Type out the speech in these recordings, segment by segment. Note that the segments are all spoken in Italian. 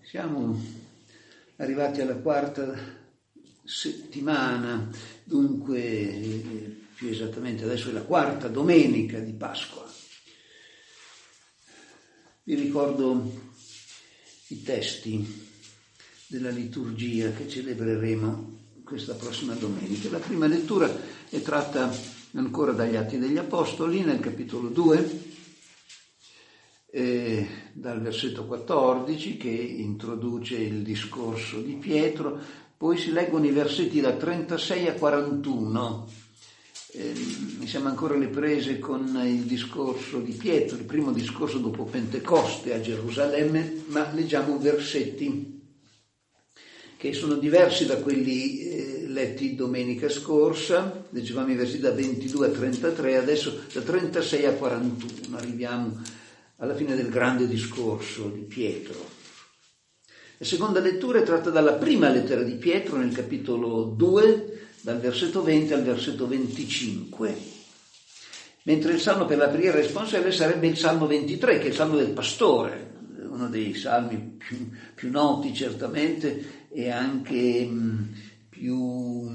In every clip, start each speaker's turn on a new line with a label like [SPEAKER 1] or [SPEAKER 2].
[SPEAKER 1] Siamo arrivati alla quarta settimana, dunque più esattamente adesso è la quarta domenica di Pasqua. Vi ricordo i testi della liturgia che celebreremo questa prossima domenica. La prima lettura è tratta ancora dagli Atti degli Apostoli, nel capitolo 2, dal versetto 14 che introduce il discorso di Pietro, poi si leggono i versetti da 36 a 41. Siamo ancora alle prese con il discorso di Pietro, il primo discorso dopo Pentecoste a Gerusalemme, ma leggiamo versetti che sono diversi da quelli letti domenica scorsa. Leggevamo i versetti da 22 a 33, adesso da 36 a 41 arriviamo alla fine del grande discorso di Pietro. La seconda lettura è tratta dalla prima lettera di Pietro nel capitolo 2, dal versetto 20 al versetto 25, mentre il salmo per la preghiera responsabile sarebbe il salmo 23, che è il salmo del pastore, uno dei salmi più noti certamente e anche più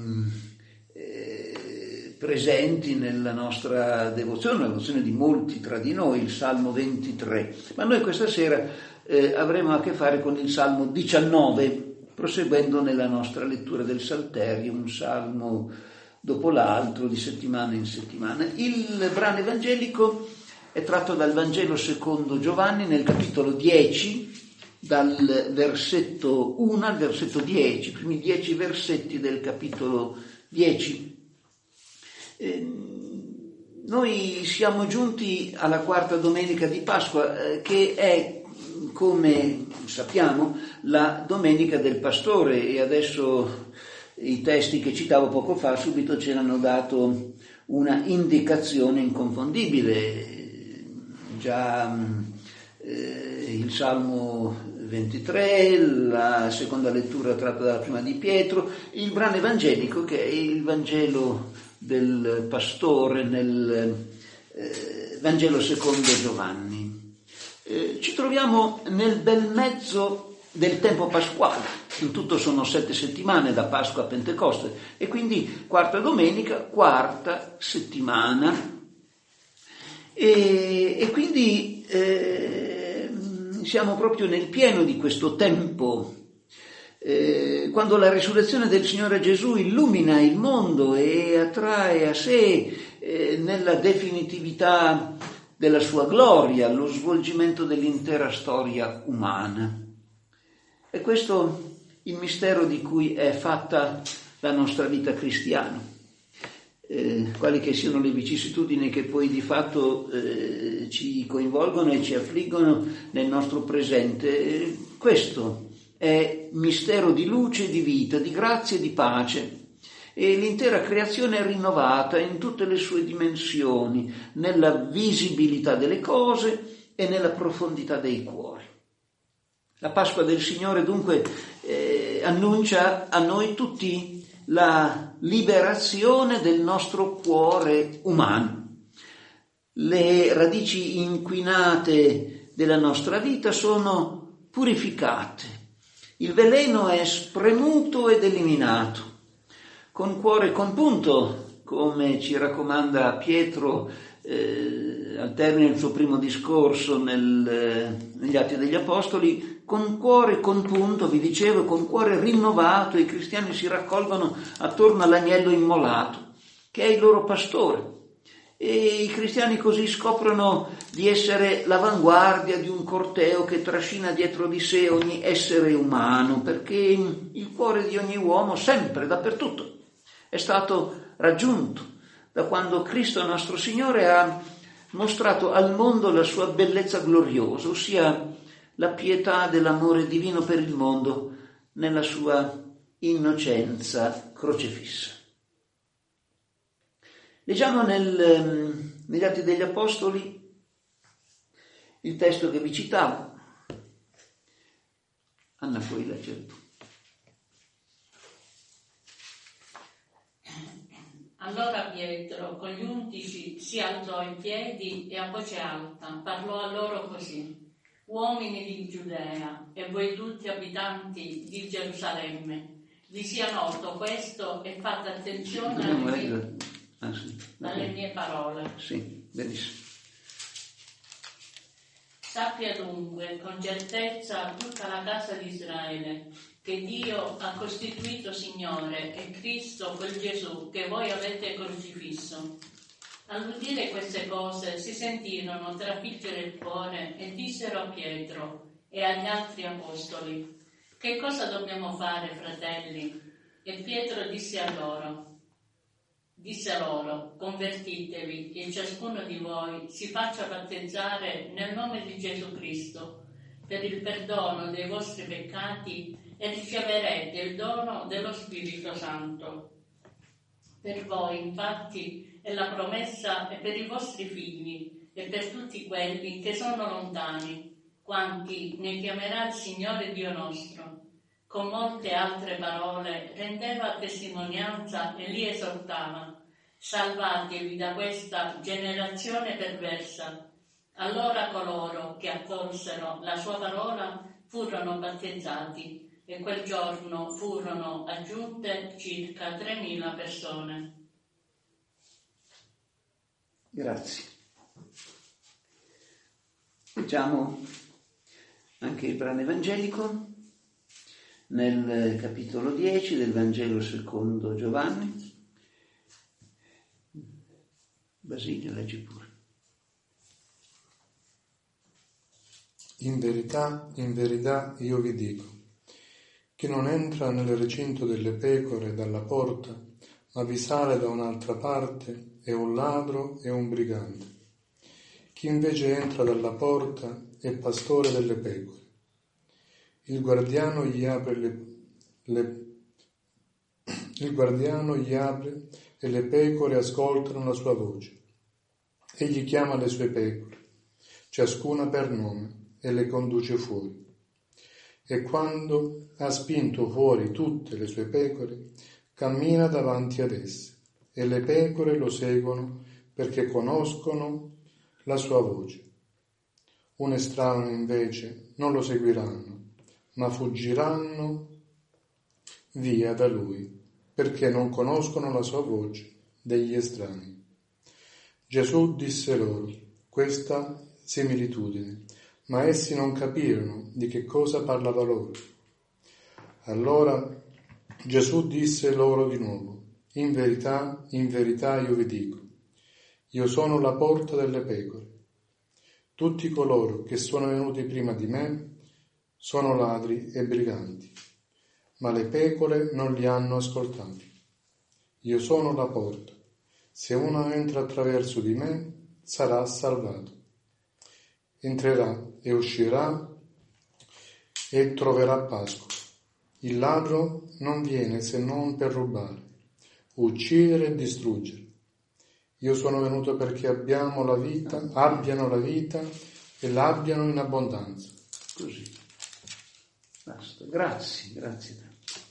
[SPEAKER 1] presenti nella nostra devozione, la devozione di molti tra di noi, il Salmo 23. Ma noi questa sera avremo a che fare con il Salmo 19, proseguendo nella nostra lettura del Salterio, un salmo dopo l'altro, di settimana in settimana. Il brano evangelico è tratto dal Vangelo secondo Giovanni, nel capitolo 10, dal versetto 1 al versetto 10, i primi 10 versetti del capitolo 10. Noi siamo giunti alla quarta domenica di Pasqua, che è, come sappiamo, la domenica del pastore, e adesso i testi che citavo poco fa subito ce l'hanno dato una indicazione inconfondibile. Già il Salmo 23, la seconda lettura tratta dalla prima di Pietro, il brano evangelico che è il Vangelo del pastore nel Vangelo secondo Giovanni. Ci troviamo nel bel mezzo del tempo pasquale, in tutto sono 7 settimane da Pasqua a Pentecoste, e quindi quarta domenica, quarta settimana, e quindi siamo proprio nel pieno di questo tempo, quando la risurrezione del Signore Gesù illumina il mondo e attrae a sé nella definitività della sua gloria lo svolgimento dell'intera storia umana. E questo il mistero di cui è fatta la nostra vita cristiana. Quali che siano le vicissitudini che poi di fatto ci coinvolgono e ci affliggono nel nostro presente, questo è mistero di luce e di vita, di grazia e di pace, e l'intera creazione è rinnovata in tutte le sue dimensioni, nella visibilità delle cose e nella profondità dei cuori. La Pasqua del Signore dunque annuncia a noi tutti la liberazione del nostro cuore umano. Le radici inquinate della nostra vita sono purificate. Il veleno è spremuto ed eliminato. Con cuore compunto, come ci raccomanda Pietro al termine del suo primo discorso negli Atti degli Apostoli, con cuore compunto, vi dicevo, con cuore rinnovato, i cristiani si raccolgono attorno all'agnello immolato, che è il loro pastore. E i cristiani così scoprono di essere l'avanguardia di un corteo che trascina dietro di sé ogni essere umano, perché il cuore di ogni uomo, sempre, dappertutto, è stato raggiunto da quando Cristo nostro Signore ha mostrato al mondo la sua bellezza gloriosa, ossia la pietà dell'amore divino per il mondo nella sua innocenza crocefissa. Leggiamo negli Atti degli Apostoli il testo che vi citavo. Anna, puoi leggere tu.
[SPEAKER 2] Allora Pietro, con gli 11, si alzò in piedi e a voce alta parlò a loro così: uomini di Giudea e voi tutti abitanti di Gerusalemme, vi sia noto questo e fate attenzione alle mie parole.
[SPEAKER 1] Sì, benissimo.
[SPEAKER 2] Sappia dunque con certezza tutta la casa di Israele che Dio ha costituito Signore e Cristo quel Gesù che voi avete crocifisso. All'udire queste cose si sentirono trafiggere il cuore e dissero a Pietro e agli altri apostoli: che cosa dobbiamo fare, fratelli? E Pietro disse loro: convertitevi e ciascuno di voi si faccia battezzare nel nome di Gesù Cristo per il perdono dei vostri peccati e riceverete il dono dello Spirito Santo. Per voi, infatti, è la promessa e per i vostri figli e per tutti quelli che sono lontani, quanti ne chiamerà il Signore Dio nostro. Con molte altre parole rendeva testimonianza e li esortava: salvatevi da questa generazione perversa. Allora coloro che accolsero la sua parola furono battezzati e quel giorno furono aggiunte circa 3.000 persone.
[SPEAKER 1] Grazie. Leggiamo anche il brano evangelico nel capitolo 10 del Vangelo secondo Giovanni. Basile, leggi pure.
[SPEAKER 3] In verità io vi dico, chi non entra nel recinto delle pecore dalla porta, ma vi sale da un'altra parte, è un ladro e un brigante. Chi invece entra dalla porta è pastore delle pecore. Il guardiano gli apre e le pecore ascoltano la sua voce. Egli chiama le sue pecore, ciascuna per nome, e le conduce fuori. E quando ha spinto fuori tutte le sue pecore, cammina davanti ad esse, e le pecore lo seguono perché conoscono la sua voce. Un estraneo invece non lo seguiranno, ma fuggiranno via da lui, perché non conoscono la sua voce degli estranei. Gesù disse loro questa similitudine, ma essi non capirono di che cosa parlava loro. Allora Gesù disse loro di nuovo: in verità io vi dico, io sono la porta delle pecore. Tutti coloro che sono venuti prima di me sono ladri e briganti, ma le pecore non li hanno ascoltati. Io sono la porta. Se uno entra attraverso di me, sarà salvato. Entrerà e uscirà e troverà pascolo. Il ladro non viene se non per rubare, uccidere e distruggere. Io sono venuto perché abbiano la vita e l'abbiano in abbondanza.
[SPEAKER 1] Così. Basta. Grazie.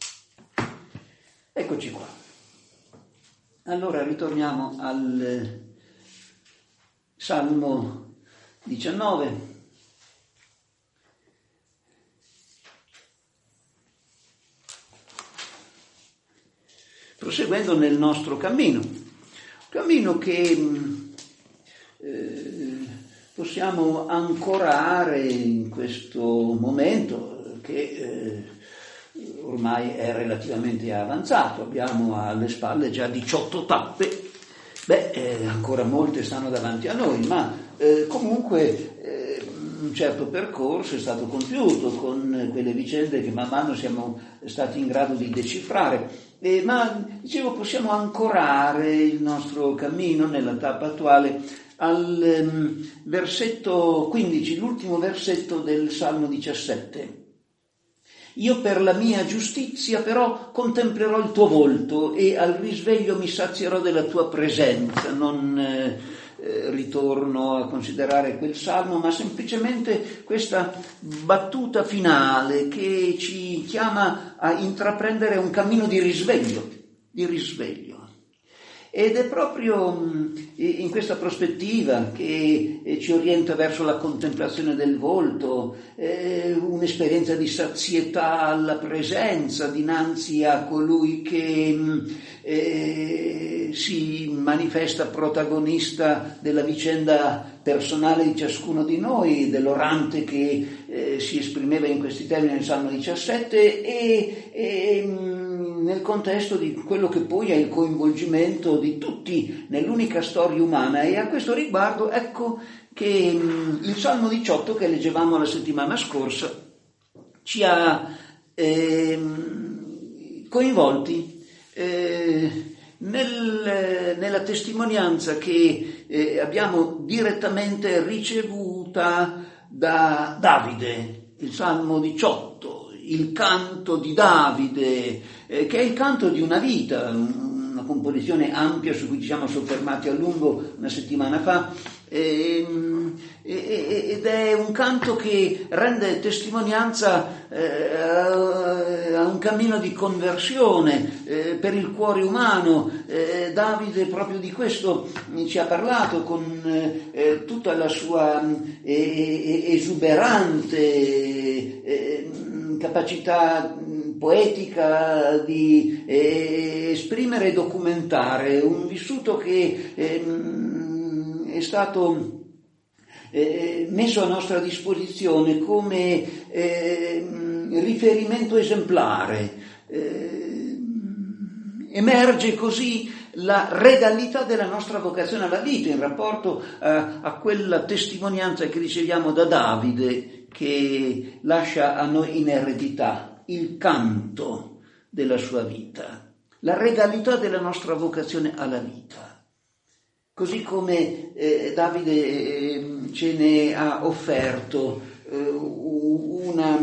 [SPEAKER 1] Eccoci qua. Allora ritorniamo al Salmo 19. Proseguendo nel nostro cammino che possiamo ancorare in questo momento che ormai è relativamente avanzato. Abbiamo alle spalle già 18 tappe, ancora molte stanno davanti a noi, ma comunque un certo percorso è stato compiuto con quelle vicende che man mano siamo stati in grado di decifrare. Ma dicevo, possiamo ancorare il nostro cammino nella tappa attuale al versetto 15, l'ultimo versetto del Salmo 17. Io per la mia giustizia però contemplerò il tuo volto e al risveglio mi sazierò della tua presenza. Non ritorno a considerare quel salmo, ma semplicemente questa battuta finale che ci chiama a intraprendere un cammino di risveglio. Ed è proprio in questa prospettiva che ci orienta verso la contemplazione del volto, un'esperienza di sazietà alla presenza dinanzi a colui che si manifesta protagonista della vicenda personale di ciascuno di noi, dell'orante che si esprimeva in questi termini nel Salmo 17 e nel contesto di quello che poi è il coinvolgimento di tutti nell'unica storia umana. E a questo riguardo ecco che il Salmo 18 che leggevamo la settimana scorsa ci ha coinvolti nella testimonianza che abbiamo direttamente ricevuta da Davide, il Salmo 18, il canto di Davide, che è il canto di una vita, una composizione ampia su cui ci siamo soffermati a lungo una settimana fa, ed è un canto che rende testimonianza a un cammino di conversione per il cuore umano. Davide proprio di questo ci ha parlato con tutta la sua esuberante capacità poetica di esprimere e documentare un vissuto che è stato messo a nostra disposizione come riferimento esemplare. Emerge così la regalità della nostra vocazione alla vita in rapporto a quella testimonianza che riceviamo da Davide, che lascia a noi in eredità il canto della sua vita, la regalità della nostra vocazione alla vita. Così come Davide ce ne ha offerto una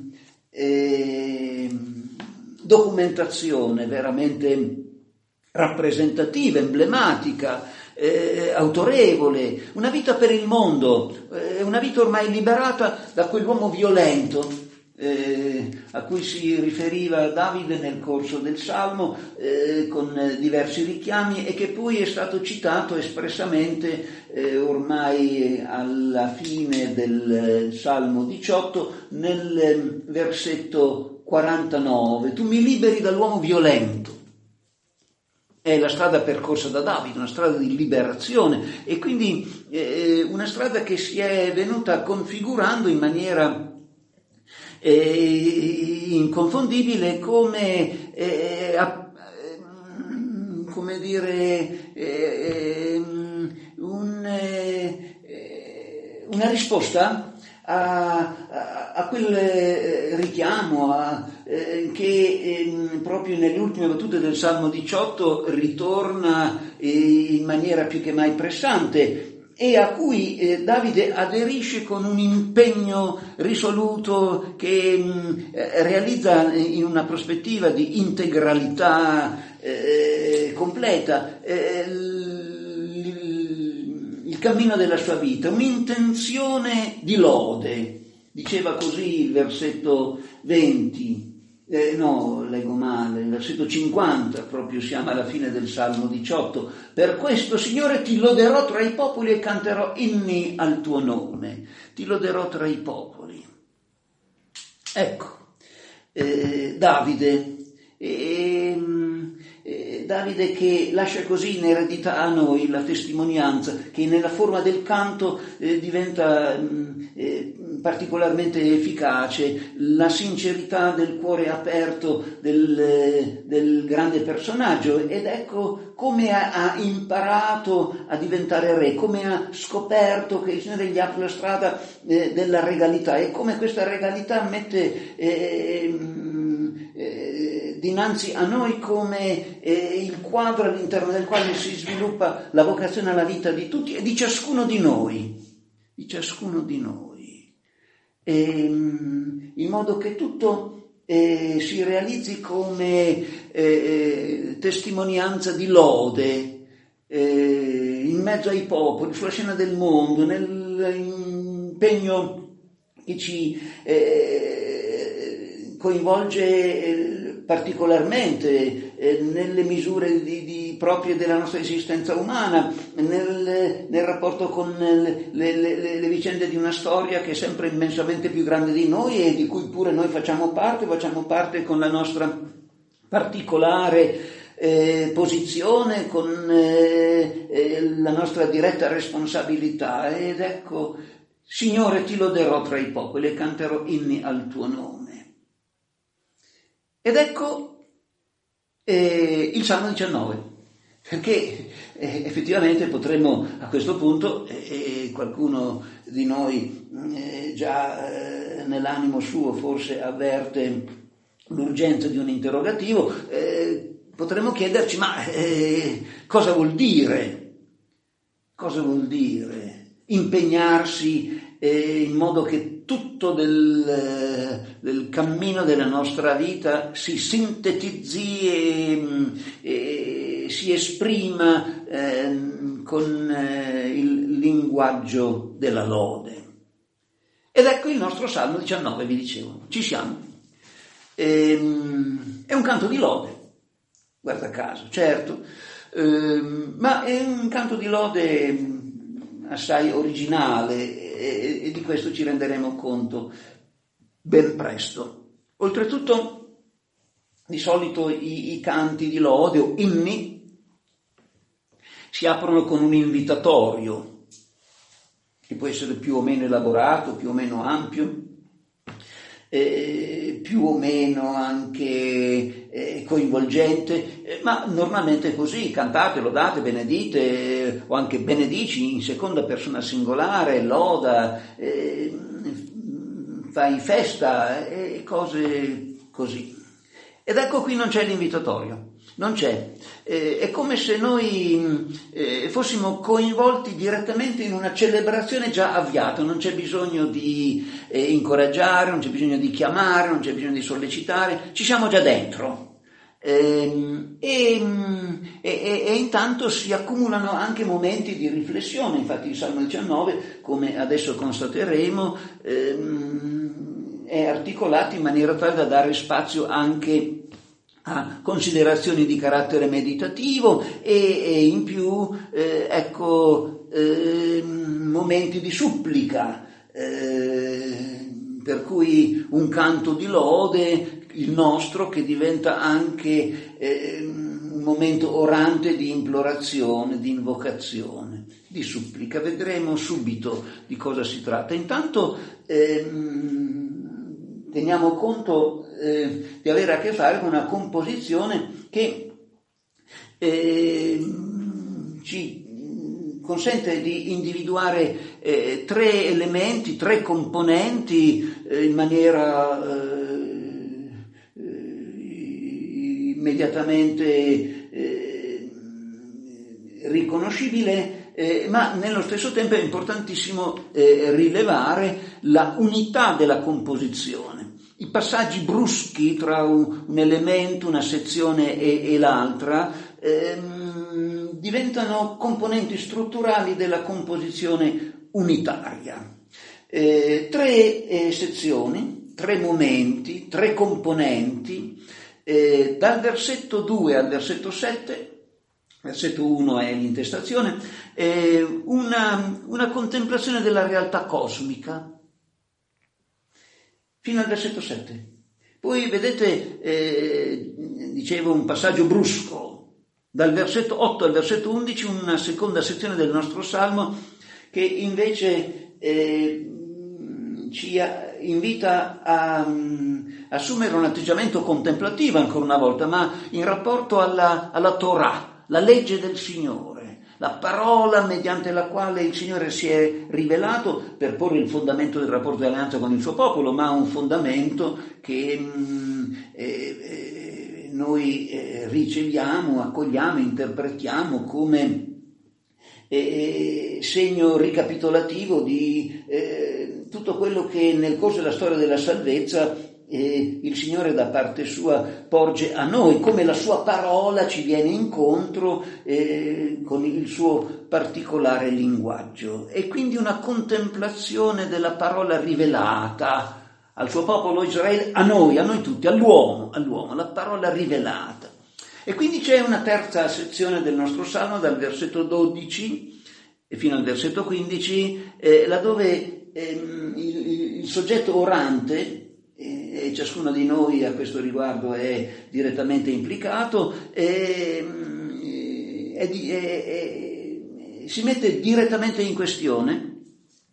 [SPEAKER 1] documentazione veramente rappresentativa, emblematica, autorevole, una vita per il mondo, una vita ormai liberata da quell'uomo violento a cui si riferiva Davide nel corso del Salmo con diversi richiami e che poi è stato citato espressamente ormai alla fine del Salmo 18 nel versetto 49. Tu mi liberi dall'uomo violento. È la strada percorsa da Davide, una strada di liberazione e quindi una strada che si è venuta configurando in maniera inconfondibile come una risposta a quel richiamo che proprio nelle ultime battute del Salmo 18 ritorna in maniera più che mai pressante e a cui Davide aderisce con un impegno risoluto che realizza in una prospettiva di integralità completa il cammino della sua vita, un'intenzione di lode. Diceva così il versetto 20, leggo male, il versetto 50, proprio siamo alla fine del Salmo 18. Per questo, Signore, ti loderò tra i popoli e canterò inni al tuo nome. Ti loderò tra i popoli. Ecco, Davide che lascia così in eredità a noi la testimonianza che nella forma del canto diventa particolarmente efficace, la sincerità del cuore aperto del grande personaggio, ed ecco come ha imparato a diventare re, come ha scoperto che il Signore gli apre la strada della regalità e come questa regalità mette dinanzi a noi come il quadro all'interno del quale si sviluppa la vocazione alla vita di tutti e di ciascuno di noi, in modo che tutto si realizzi come testimonianza di lode in mezzo ai popoli, sulla scena del mondo, nell'impegno che ci coinvolge particolarmente nelle misure di proprie della nostra esistenza umana, nel rapporto con le vicende di una storia che è sempre immensamente più grande di noi e di cui pure noi facciamo parte con la nostra particolare posizione, con la nostra diretta responsabilità. Ed ecco, Signore, ti loderò tra i popoli e canterò inni al tuo nome. Ed ecco il Salmo 19, perché effettivamente potremmo a questo punto, qualcuno di noi già nell'animo suo forse avverte l'urgenza di un interrogativo, potremmo chiederci, ma cosa vuol dire? Cosa vuol dire impegnarsi in modo che tutto del cammino della nostra vita si sintetizzi e si esprima con il linguaggio della lode? Ed ecco il nostro Salmo 19, vi dicevo, ci siamo. È un canto di lode, guarda caso, certo, ma è un canto di lode assai originale e di questo ci renderemo conto ben presto. Oltretutto, di solito i canti di lode o inni si aprono con un invitatorio che può essere più o meno elaborato, più o meno ampio, più o meno anche coinvolgente, ma normalmente è così: cantate, lodate, benedite, o anche benedici in seconda persona singolare, loda, fai festa e cose così. Ed ecco, qui non c'è l'invitatorio, non c'è. È come se noi fossimo coinvolti direttamente in una celebrazione già avviata. Non c'è bisogno di incoraggiare, non c'è bisogno di chiamare, non c'è bisogno di sollecitare, ci siamo già dentro. E intanto si accumulano anche momenti di riflessione. Infatti il Salmo 19, come adesso constateremo, è articolato in maniera tale da dare spazio anche a considerazioni di carattere meditativo e in più momenti di supplica, per cui un canto di lode, il nostro, che diventa anche un momento orante di implorazione, di invocazione, di supplica. Vedremo subito di cosa si tratta. Intanto teniamo conto di avere a che fare con una composizione che ci consente di individuare tre elementi, tre componenti in maniera immediatamente riconoscibile, ma nello stesso tempo è importantissimo rilevare la unità della composizione. I passaggi bruschi tra un elemento, una sezione e l'altra diventano componenti strutturali della composizione unitaria. Tre sezioni, tre momenti, tre componenti, dal versetto 2 al versetto 7, versetto 1 è l'intestazione, una contemplazione della realtà cosmica, fino al versetto 7. Poi vedete, dicevo, un passaggio brusco, dal versetto 8 al versetto 11, una seconda sezione del nostro Salmo che invece ci invita a assumere un atteggiamento contemplativo ancora una volta, ma in rapporto alla Torah, la legge del Signore, la parola mediante la quale il Signore si è rivelato per porre il fondamento del rapporto di alleanza con il suo popolo, ma un fondamento che noi riceviamo, accogliamo, interpretiamo come segno ricapitolativo di tutto quello che nel corso della storia della salvezza il Signore da parte sua porge a noi, come la sua parola ci viene incontro con il suo particolare linguaggio. E quindi una contemplazione della parola rivelata al suo popolo Israele, a noi tutti, all'uomo, la parola rivelata. E quindi c'è una terza sezione del nostro Salmo, dal versetto 12 fino al versetto 15, laddove il soggetto orante, e ciascuno di noi a questo riguardo è direttamente implicato, si mette direttamente in questione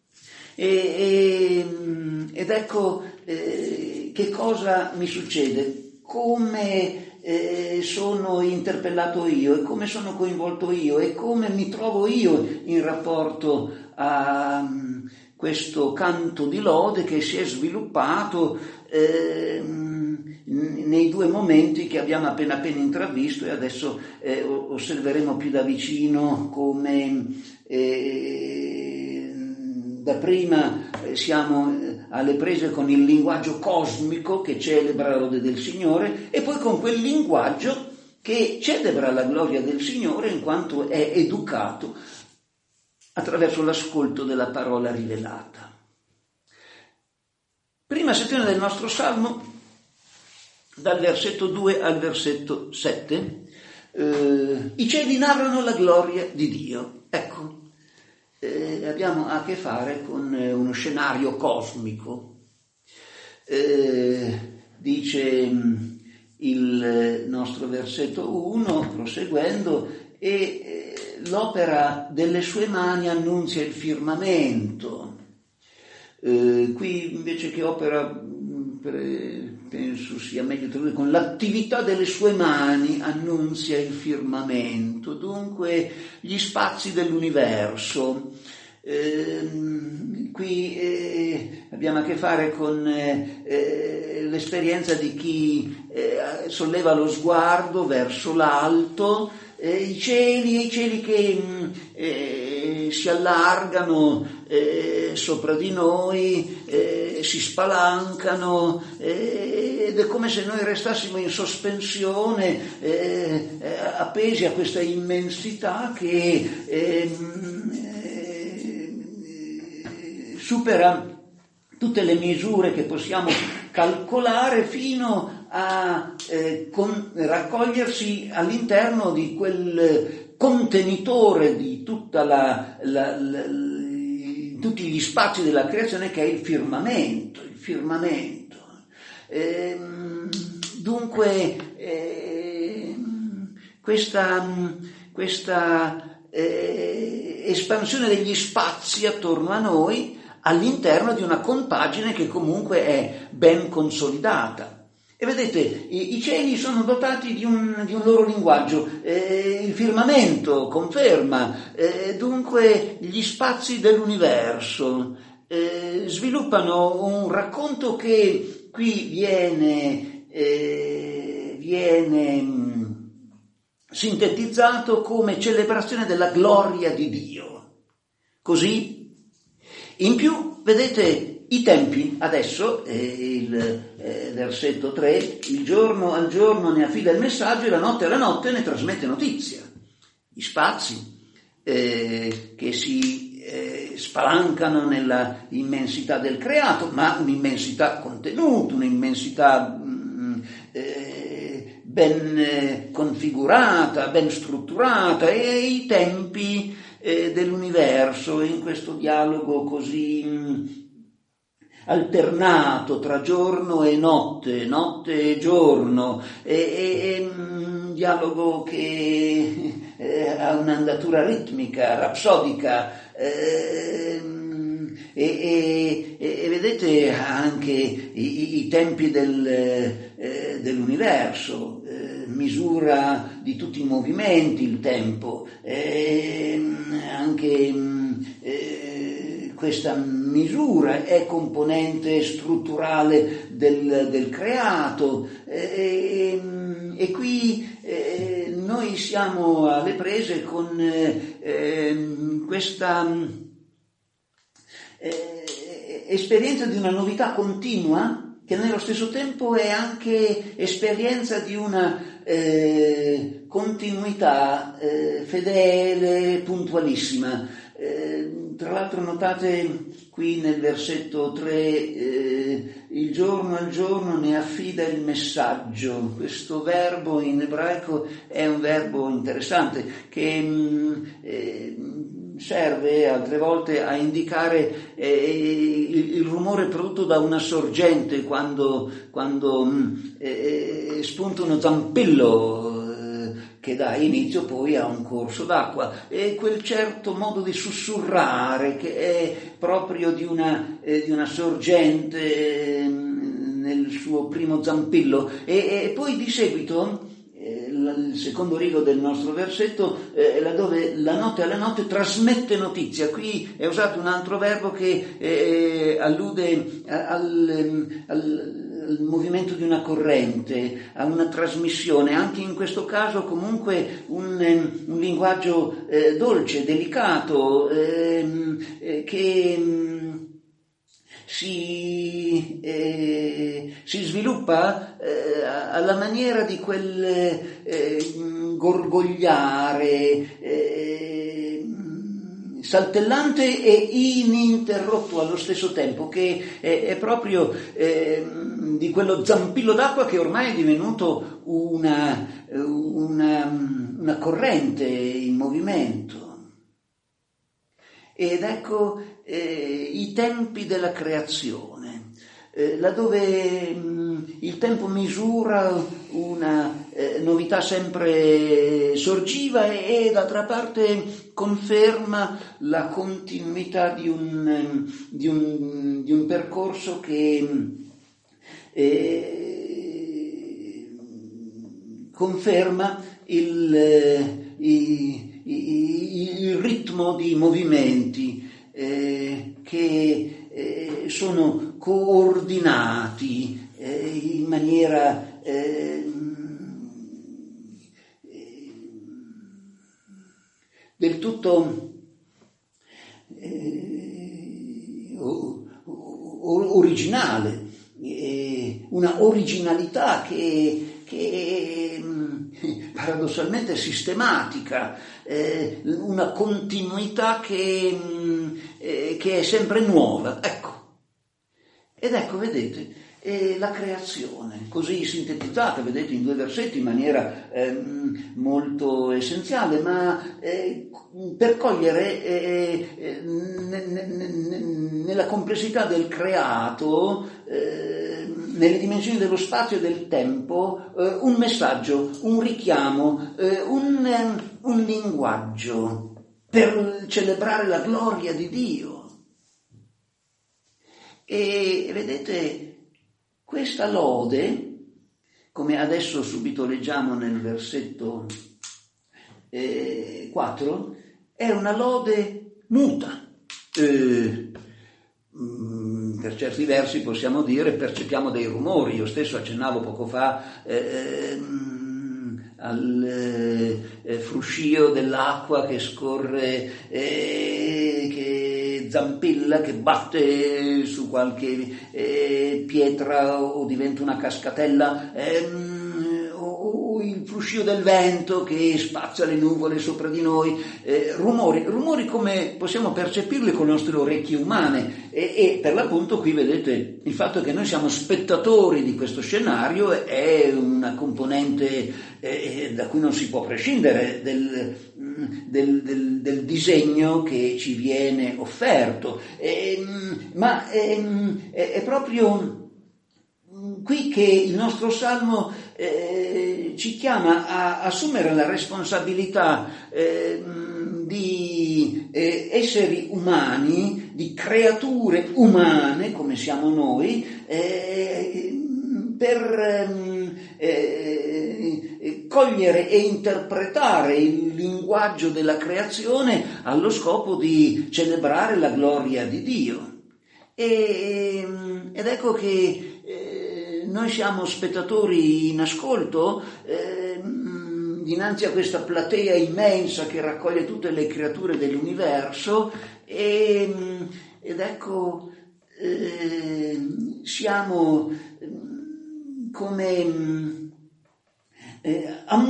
[SPEAKER 1] ed ecco che cosa mi succede, come sono interpellato io e come sono coinvolto io e come mi trovo io in rapporto a questo canto di lode che si è sviluppato nei due momenti che abbiamo appena intravisto, e adesso osserveremo più da vicino come dapprima siamo alle prese con il linguaggio cosmico che celebra la lode del Signore, e poi con quel linguaggio che celebra la gloria del Signore in quanto è educato attraverso l'ascolto della parola rivelata. Prima sezione del nostro Salmo, dal versetto 2 al versetto 7, i cieli narrano la gloria di Dio. Ecco, abbiamo a che fare con uno scenario cosmico. Dice il nostro versetto 1, proseguendo, e l'opera delle sue mani annunzia il firmamento. Qui invece che opera, penso sia meglio tradurre con l'attività delle sue mani annunzia il firmamento, dunque gli spazi dell'universo. Qui abbiamo a che fare con l'esperienza di chi solleva lo sguardo verso l'alto, i cieli che si allargano sopra di noi, si spalancano, ed è come se noi restassimo in sospensione, appesi a questa immensità che supera tutte le misure che possiamo calcolare, fino a raccogliersi all'interno di quel contenitore di tutta tutti gli spazi della creazione che è il firmamento. Dunque questa espansione degli spazi attorno a noi all'interno di una compagine che comunque è ben consolidata. E vedete, i cieli sono dotati di un loro linguaggio, il firmamento conferma, dunque gli spazi dell'universo sviluppano un racconto che qui viene sintetizzato come celebrazione della gloria di Dio. Così, in più, vedete i tempi, adesso, il versetto 3, il giorno al giorno ne affida il messaggio e la notte alla notte ne trasmette notizia. Gli spazi che si spalancano nella immensità del creato, ma un'immensità contenuta, un'immensità ben configurata, ben strutturata, e i tempi dell'universo in questo dialogo così alternato tra giorno e notte, notte e giorno, un dialogo che ha un'andatura ritmica, rapsodica, e vedete anche i tempi dell'universo, misura di tutti i movimenti il tempo, anche questa misura è componente strutturale del creato, e qui noi siamo alle prese con questa esperienza di una novità continua, che nello stesso tempo è anche esperienza di una continuità fedele, puntualissima. Tra l'altro notate qui nel versetto 3, il giorno al giorno ne affida il messaggio. Questo verbo in ebraico è un verbo interessante che serve altre volte a indicare il rumore prodotto da una sorgente quando spunta uno zampillo che dà inizio poi a un corso d'acqua, e quel certo modo di sussurrare che è proprio di una sorgente nel suo primo zampillo, e poi di seguito il secondo rigo del nostro versetto, laddove la notte alla notte trasmette notizia. Qui è usato un altro verbo che allude al movimento di una corrente, a una trasmissione, anche in questo caso comunque un linguaggio dolce, delicato, che si sviluppa alla maniera di quel gorgogliare saltellante e ininterrotto allo stesso tempo, che è proprio di quello zampillo d'acqua che ormai è divenuto una corrente in movimento. Ed ecco i tempi della creazione, laddove il tempo misura una novità sempre sorgiva e d'altra parte conferma la continuità di un percorso che conferma il ritmo di movimenti che sono coordinati in maniera del tutto originale, una originalità che paradossalmente sistematica, una continuità che è sempre nuova. Ed ecco, vedete, la creazione, così sintetizzata, vedete, in 2 versetti in maniera molto essenziale, ma per cogliere nella complessità del creato, nelle dimensioni dello spazio e del tempo, un messaggio, un richiamo, un linguaggio per celebrare la gloria di Dio. E vedete, questa lode, come adesso subito leggiamo nel versetto 4, è una lode muta. Per certi versi possiamo dire percepiamo dei rumori. Io stesso accennavo poco fa al fruscio dell'acqua che scorre, che zampilla, che batte su qualche pietra o diventa una cascatella, o il fruscio del vento che spazza le nuvole sopra di noi, rumori come possiamo percepirli con le nostre orecchie umane, e per l'appunto qui vedete il fatto che noi siamo spettatori di questo scenario è una componente da cui non si può prescindere del disegno che ci viene offerto, ma è proprio qui che il nostro Salmo ci chiama a assumere la responsabilità di esseri umani, di creature umane come siamo noi, per cogliere e interpretare il linguaggio della creazione allo scopo di celebrare la gloria di Dio. Ed ecco che noi siamo spettatori in ascolto dinanzi a questa platea immensa che raccoglie tutte le creature dell'universo, ed ecco siamo come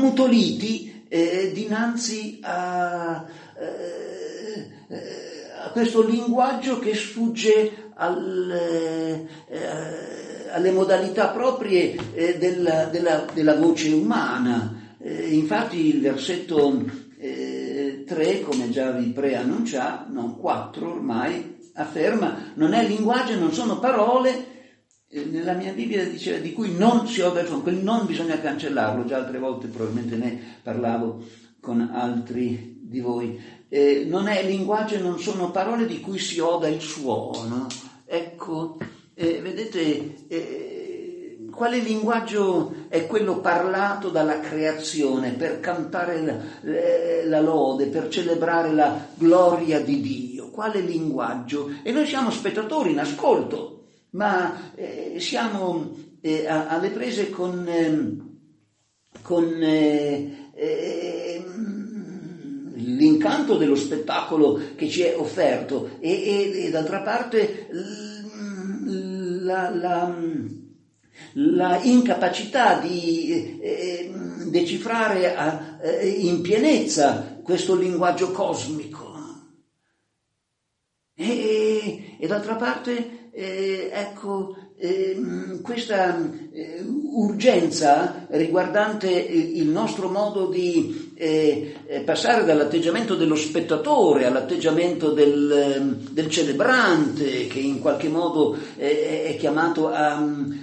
[SPEAKER 1] ammutoliti dinanzi a questo linguaggio che sfugge alle modalità proprie della voce umana. Infatti il versetto 3, come già vi preannunciavo, no 4 ormai, afferma: non è linguaggio, non sono parole. Nella mia Bibbia diceva di cui non si oda il suono, quel non bisogna cancellarlo, già altre volte probabilmente ne parlavo con altri di voi. Non è linguaggio, non sono parole di cui si oda il suono. Ecco, vedete, quale linguaggio è quello parlato dalla creazione per cantare la lode, per celebrare la gloria di Dio? Quale linguaggio? E noi siamo spettatori in ascolto, ma siamo alle prese con l'incanto dello spettacolo che ci è offerto e d'altra parte la incapacità di decifrare in pienezza questo linguaggio cosmico. E d'altra parte questa urgenza riguardante il nostro modo di passare dall'atteggiamento dello spettatore all'atteggiamento del celebrante, che in qualche modo è chiamato a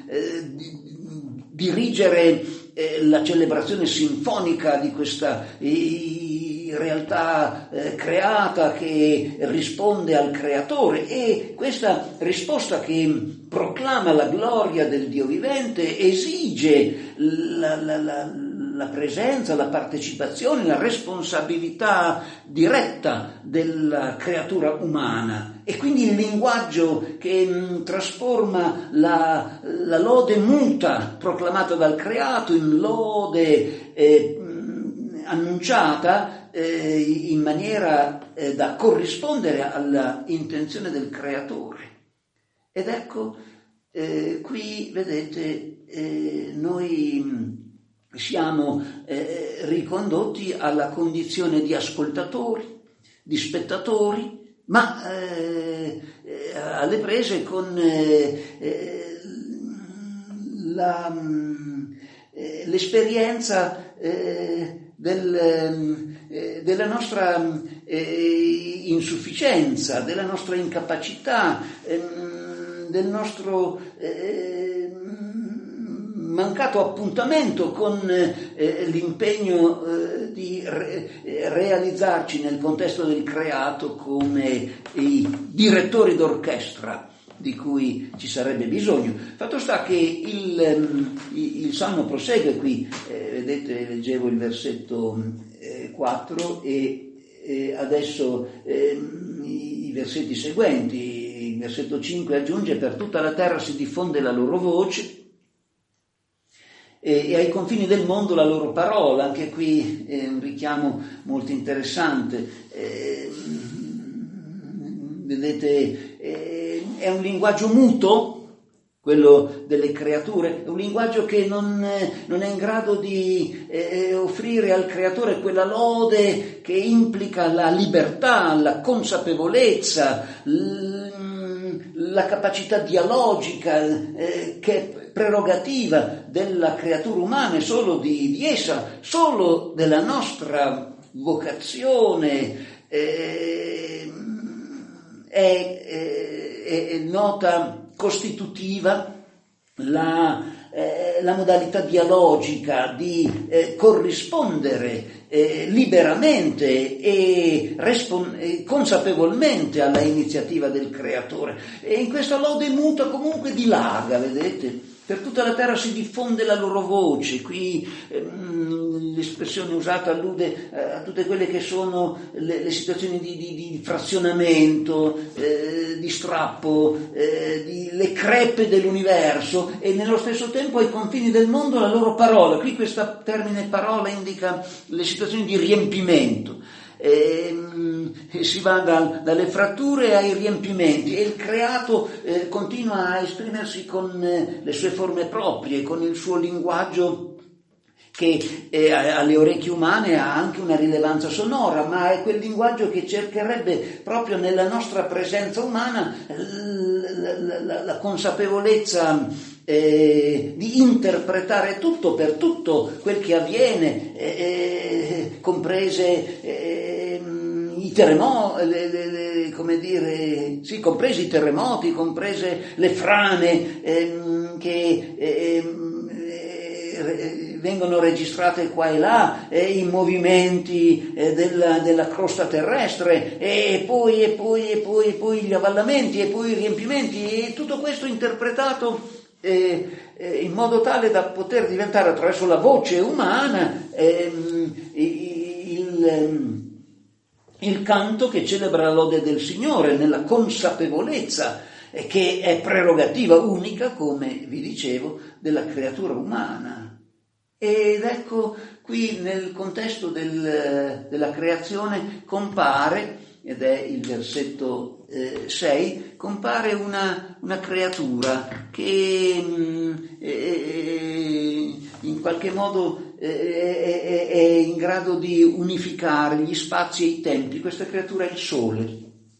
[SPEAKER 1] dirigere la celebrazione sinfonica di questa realtà creata che risponde al creatore, e questa risposta che proclama la gloria del Dio vivente esige la presenza, la partecipazione, la responsabilità diretta della creatura umana, e quindi il linguaggio che trasforma la lode muta proclamata dal creato in lode annunciata in maniera da corrispondere alla intenzione del creatore. Ed ecco, qui vedete, noi siamo ricondotti alla condizione di ascoltatori, di spettatori, ma alle prese con l'esperienza della nostra insufficienza, della nostra incapacità, del nostro mancato appuntamento con l'impegno di realizzarci nel contesto del creato come i direttori d'orchestra di cui ci sarebbe bisogno. Fatto sta che il Salmo prosegue qui, vedete, leggevo il versetto 4 e adesso i versetti seguenti. Il versetto 5 aggiunge: per tutta la terra si diffonde la loro voce e ai confini del mondo la loro parola. Anche qui è un richiamo molto interessante. Vedete, è un linguaggio muto, quello delle creature, è un linguaggio che non è in grado di offrire al creatore quella lode che implica la libertà, la consapevolezza, la capacità dialogica che è prerogativa della creatura umana e solo di essa, solo della nostra vocazione. È nota costitutiva la modalità dialogica di corrispondere liberamente e consapevolmente alla iniziativa del creatore, e in questa lode muta comunque dilaga, vedete, per tutta la terra si diffonde la loro voce. Qui l'espressione usata allude a tutte quelle che sono le situazioni di frazionamento, di strappo, le crepe dell'universo, e nello stesso tempo ai confini del mondo la loro parola. Qui questo termine parola indica le situazioni di riempimento. Si va dalle fratture ai riempimenti, e il creato continua a esprimersi con le sue forme proprie, con il suo linguaggio che alle orecchie umane ha anche una rilevanza sonora, ma è quel linguaggio che cercherebbe proprio nella nostra presenza umana la consapevolezza di interpretare tutto per tutto quel che avviene, comprese i terremoti, compresi i terremoti, comprese le frane che vengono registrate qua e là, i movimenti della crosta terrestre, e poi gli avvallamenti, e poi i riempimenti, e tutto questo interpretato in modo tale da poter diventare, attraverso la voce umana, il canto che celebra la lode del Signore, nella consapevolezza che è prerogativa unica, come vi dicevo, della creatura umana. Ed ecco, qui nel contesto della creazione compare, ed è il versetto 6, compare una creatura che in qualche modo è in grado di unificare gli spazi e i tempi. Questa creatura è il Sole.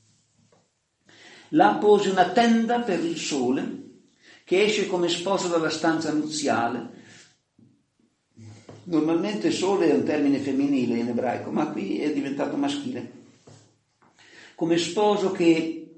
[SPEAKER 1] Là pose una tenda per il Sole, che esce come sposo dalla stanza nuziale. Normalmente Sole è un termine femminile in ebraico, ma qui è diventato maschile. Come sposo che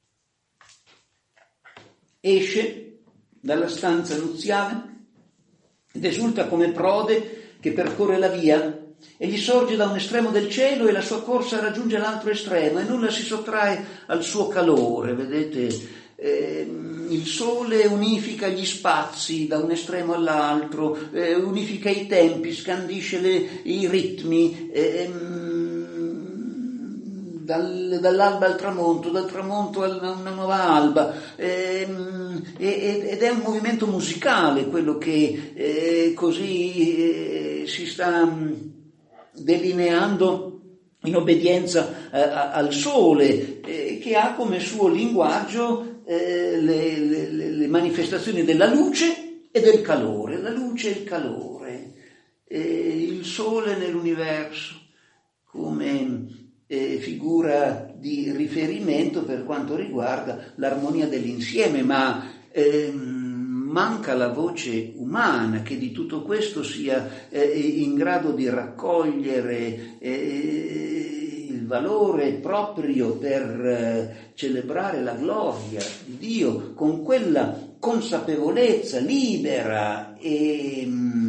[SPEAKER 1] esce dalla stanza nuziale ed esulta come prode che percorre la via, e gli sorge da un estremo del cielo e la sua corsa raggiunge l'altro estremo, e nulla si sottrae al suo calore. Vedete, il Sole unifica gli spazi da un estremo all'altro, unifica i tempi, scandisce i ritmi, dall'alba al tramonto, dal tramonto a una nuova alba, ed è un movimento musicale quello che così si sta delineando in obbedienza al Sole, che ha come suo linguaggio le manifestazioni della luce e del calore, la luce e il calore, il Sole nell'universo come figura di riferimento per quanto riguarda l'armonia dell'insieme, ma manca la voce umana che di tutto questo sia in grado di raccogliere il valore proprio per celebrare la gloria di Dio con quella consapevolezza libera e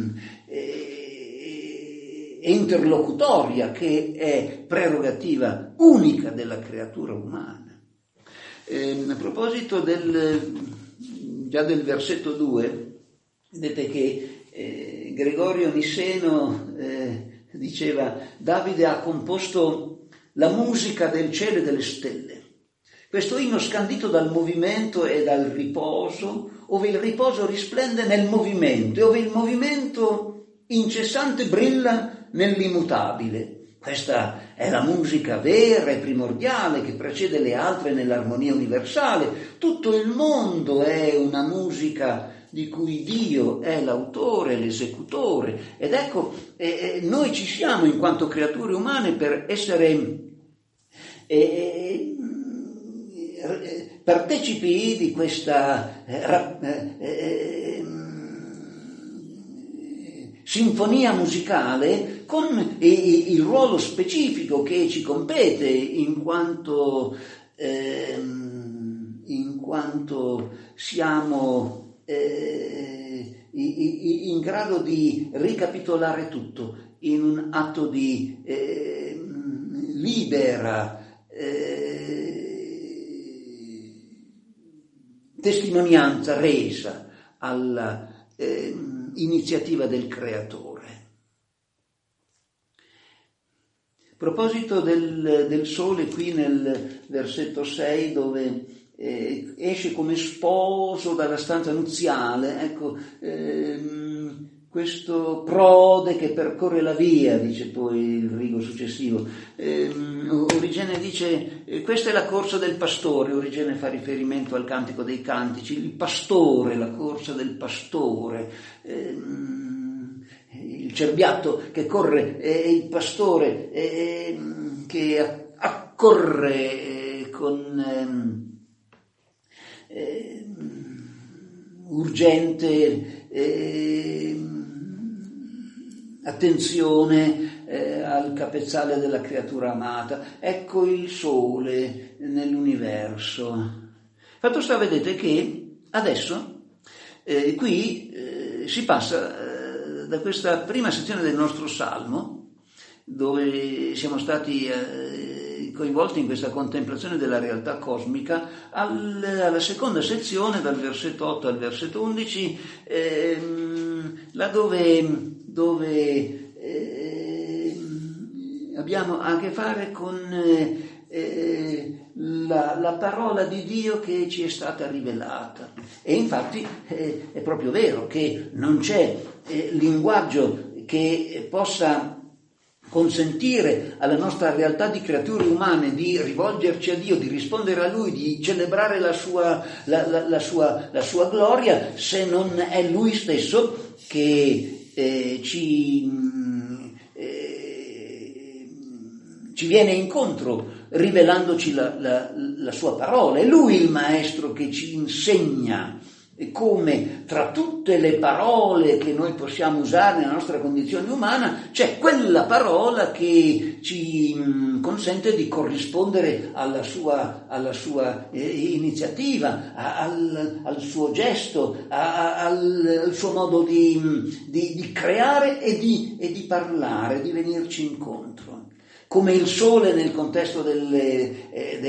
[SPEAKER 1] interlocutoria che è prerogativa unica della creatura umana. A proposito già del versetto 2, vedete che Gregorio Nisseno diceva: Davide ha composto la musica del cielo e delle stelle. Questo inno scandito dal movimento e dal riposo, ove il riposo risplende nel movimento e ove il movimento incessante brilla nell'immutabile. Questa è la musica vera e primordiale che precede le altre nell'armonia universale. Tutto il mondo è una musica di cui Dio è l'autore, l'esecutore. Ed ecco, noi ci siamo in quanto creature umane per essere partecipi di questa sinfonia musicale con il ruolo specifico che ci compete in quanto siamo in grado di ricapitolare tutto in un atto di libera testimonianza resa alla iniziativa del creatore. A proposito del Sole, qui nel versetto 6, dove esce come sposo dalla stanza nuziale, ecco, questo prode che percorre la via, dice poi il rigo successivo. Origene dice, questa è la corsa del pastore. Origene fa riferimento al Cantico dei Cantici, il pastore, la corsa del pastore. Il cerbiatto che corre, il pastore che accorre con urgente attenzione al capezzale della creatura amata. Ecco il sole nell'universo. Fatto sta, vedete che adesso qui si passa da questa prima sezione del nostro Salmo, dove siamo stati coinvolti in questa contemplazione della realtà cosmica, alla seconda sezione, dal versetto 8 al versetto 11, là dove abbiamo a che fare con la parola di Dio che ci è stata rivelata. E infatti è proprio vero che non c'è linguaggio che possa consentire alla nostra realtà di creature umane di rivolgerci a Dio, di rispondere a Lui, di celebrare la sua gloria, se non è Lui stesso che ci viene incontro rivelandoci la sua parola. È Lui il Maestro che ci insegna come tra tutte le parole che noi possiamo usare nella nostra condizione umana c'è quella parola che ci consente di corrispondere alla sua iniziativa, al suo gesto, al suo modo di creare e di parlare, di venirci incontro. Come il sole nel contesto delle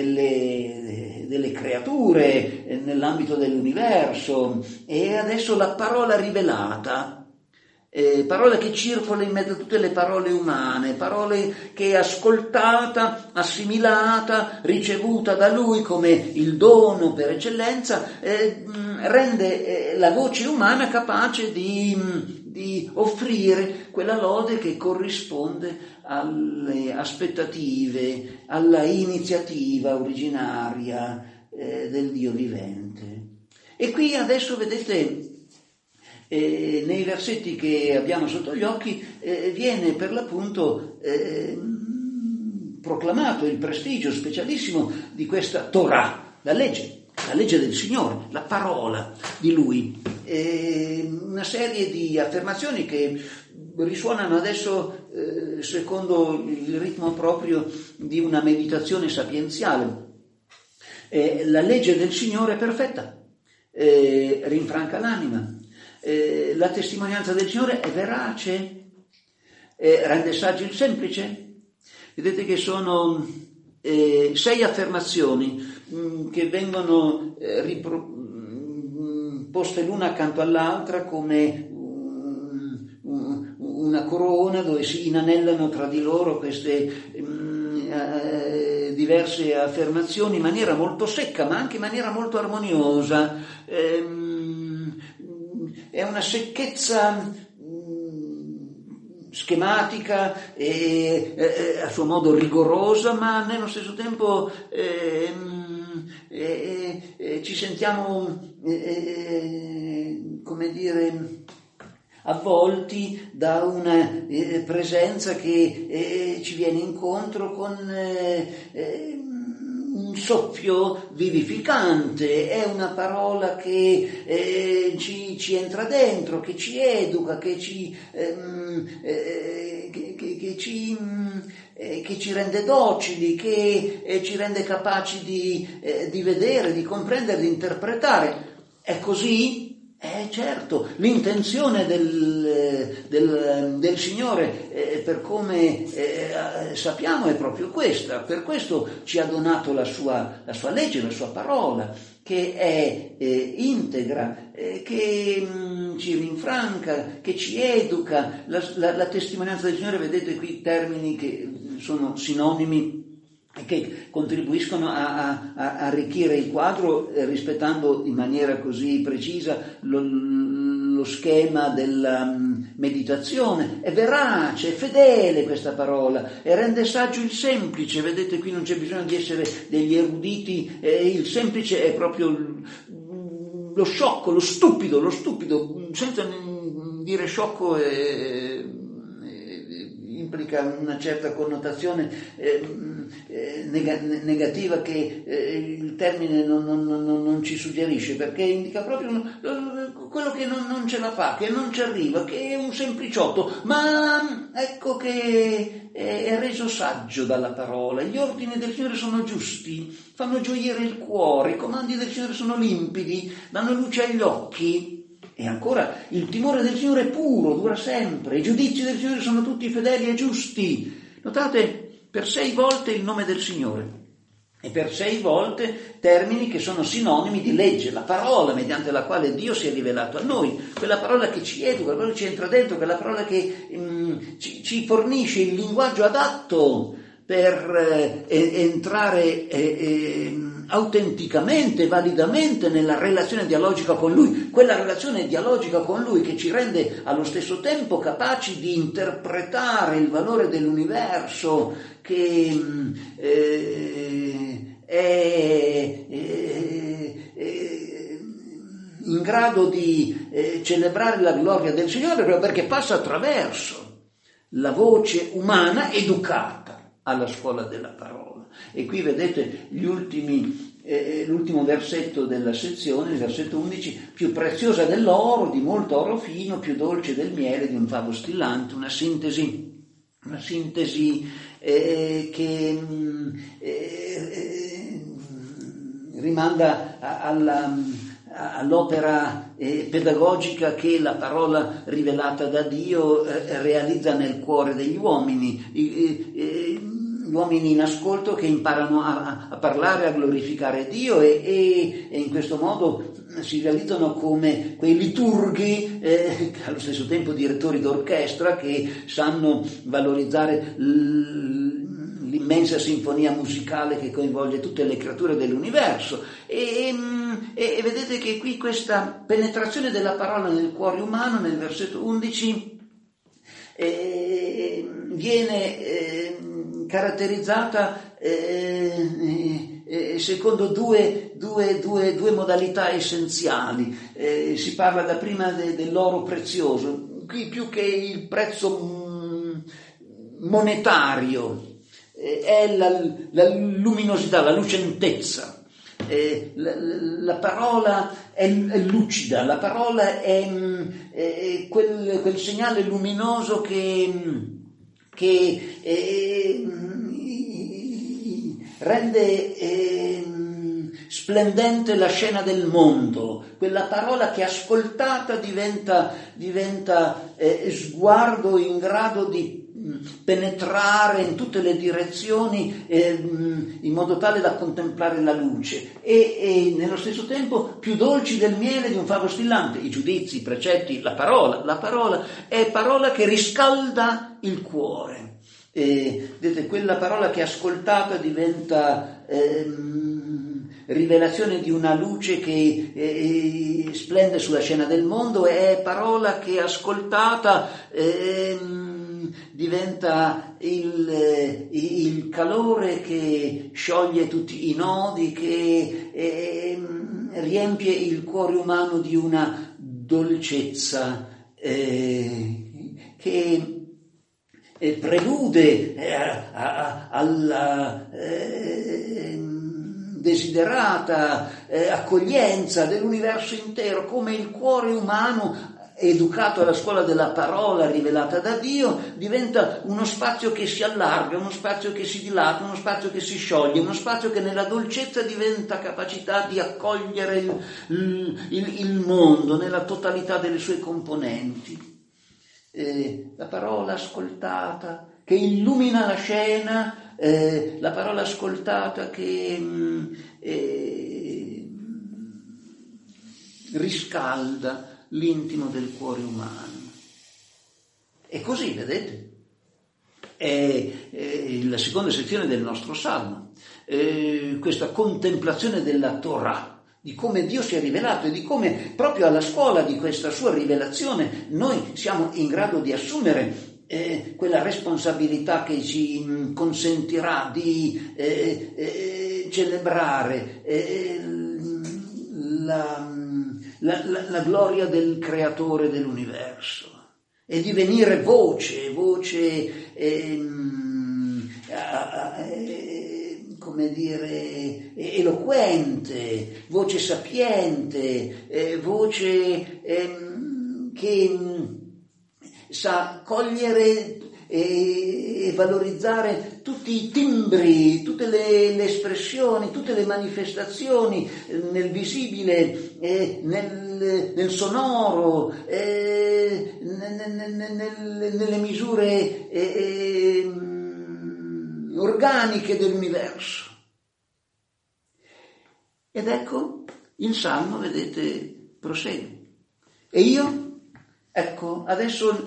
[SPEAKER 1] creature, nell'ambito dell'universo, e adesso la parola rivelata, parola che circola in mezzo a tutte le parole umane, parole che è ascoltata, assimilata, ricevuta da Lui come il dono per eccellenza, rende la voce umana capace di offrire quella lode che corrisponde alle aspettative, alla iniziativa originaria del Dio vivente. E qui adesso vedete nei versetti che abbiamo sotto gli occhi viene per l'appunto proclamato il prestigio specialissimo di questa Torah, la legge del Signore, la parola di Lui. Una serie di affermazioni che risuonano adesso secondo il ritmo proprio di una meditazione sapienziale. La legge del Signore è perfetta, rinfranca l'anima. La testimonianza del Signore è verace, rende saggio il semplice. Vedete che sono 6 affermazioni che vengono poste l'una accanto all'altra come una corona dove si inanellano tra di loro queste diverse affermazioni in maniera molto secca ma anche in maniera molto armoniosa. È una secchezza schematica e a suo modo rigorosa, ma nello stesso tempo ci sentiamo come dire avvolti da una presenza che ci viene incontro con un soffio vivificante. È una parola che ci entra dentro, che ci educa, che ci rende docili, che ci rende capaci di vedere, di comprendere, di interpretare. È così? Certo, l'intenzione del Signore, per come sappiamo, è proprio questa. Per questo ci ha donato la sua legge, la sua parola, che è integra, che ci rinfranca, che ci educa. La testimonianza del Signore, vedete qui termini che sono sinonimi e che contribuiscono a arricchire il quadro, rispettando in maniera così precisa lo schema della meditazione. È verace, è fedele questa parola e rende saggio il semplice. Vedete, qui non c'è bisogno di essere degli eruditi, il semplice è proprio lo sciocco, lo stupido, senza dire sciocco implica una certa connotazione negativa che il termine non ci suggerisce, perché indica proprio quello che non ce la fa, che non ci arriva, che è un sempliciotto, ma ecco che è reso saggio dalla parola. Gli ordini del Signore sono giusti, fanno gioire il cuore, i comandi del Signore sono limpidi, danno luce agli occhi. E ancora, il timore del Signore è puro, dura sempre, i giudizi del Signore sono tutti fedeli e giusti. Notate, per 6 volte il nome del Signore e per 6 volte termini che sono sinonimi di legge, la parola mediante la quale Dio si è rivelato a noi, quella parola che ci educa, quella parola che ci entra dentro, quella parola che ci fornisce il linguaggio adatto per entrare autenticamente, validamente nella relazione dialogica con Lui, quella relazione dialogica con Lui che ci rende allo stesso tempo capaci di interpretare il valore dell'universo, che è in grado di celebrare la gloria del Signore, proprio perché passa attraverso la voce umana educata alla scuola della parola. E qui vedete l'ultimo versetto della sezione, il versetto 11: più preziosa dell'oro, di molto oro fino, più dolce del miele di un favo stillante. Una sintesi che rimanda all'opera pedagogica che la parola rivelata da Dio realizza nel cuore degli uomini, gli uomini in ascolto che imparano a parlare, a glorificare Dio e in questo modo si realizzano come quei liturghi, allo stesso tempo direttori d'orchestra, che sanno valorizzare l'immensa sinfonia musicale che coinvolge tutte le creature dell'universo. E vedete che qui questa penetrazione della parola nel cuore umano, nel versetto 11, viene caratterizzata secondo due modalità essenziali. Si parla da prima dell'oro prezioso, qui più che il prezzo monetario è la luminosità, la lucentezza. La parola è lucida, la parola è quel segnale luminoso che rende splendente la scena del mondo. Quella parola che ascoltata diventa sguardo in grado di penetrare in tutte le direzioni in modo tale da contemplare la luce e nello stesso tempo più dolci del miele di un favo stillante. I giudizi, i precetti, la parola è parola che riscalda il cuore. Vedete, quella parola che ascoltata diventa rivelazione di una luce che splende sulla scena del mondo, è parola che ascoltata diventa il calore che scioglie tutti i nodi, che riempie il cuore umano di una dolcezza che prelude alla desiderata accoglienza dell'universo intero, come il cuore umano educato alla scuola della parola rivelata da Dio diventa uno spazio che si allarga, uno spazio che si dilata, uno spazio che si scioglie, uno spazio che nella dolcezza diventa capacità di accogliere il mondo nella totalità delle sue componenti. La parola ascoltata che illumina la scena, la parola ascoltata che riscalda l'intimo del cuore umano. E così, vedete, è la seconda sezione del nostro Salmo, questa contemplazione della Torah, di come Dio si è rivelato e di come proprio alla scuola di questa sua rivelazione noi siamo in grado di assumere quella responsabilità che ci consentirà di celebrare la gloria del creatore dell'universo. divenire voce, come dire, eloquente, voce sapiente, voce che sa cogliere e valorizzare tutti i timbri, tutte le espressioni, tutte le manifestazioni nel visibile, nel sonoro, nelle misure organiche dell'universo. Ed ecco, il Salmo, vedete, prosegue. E io, ecco, adesso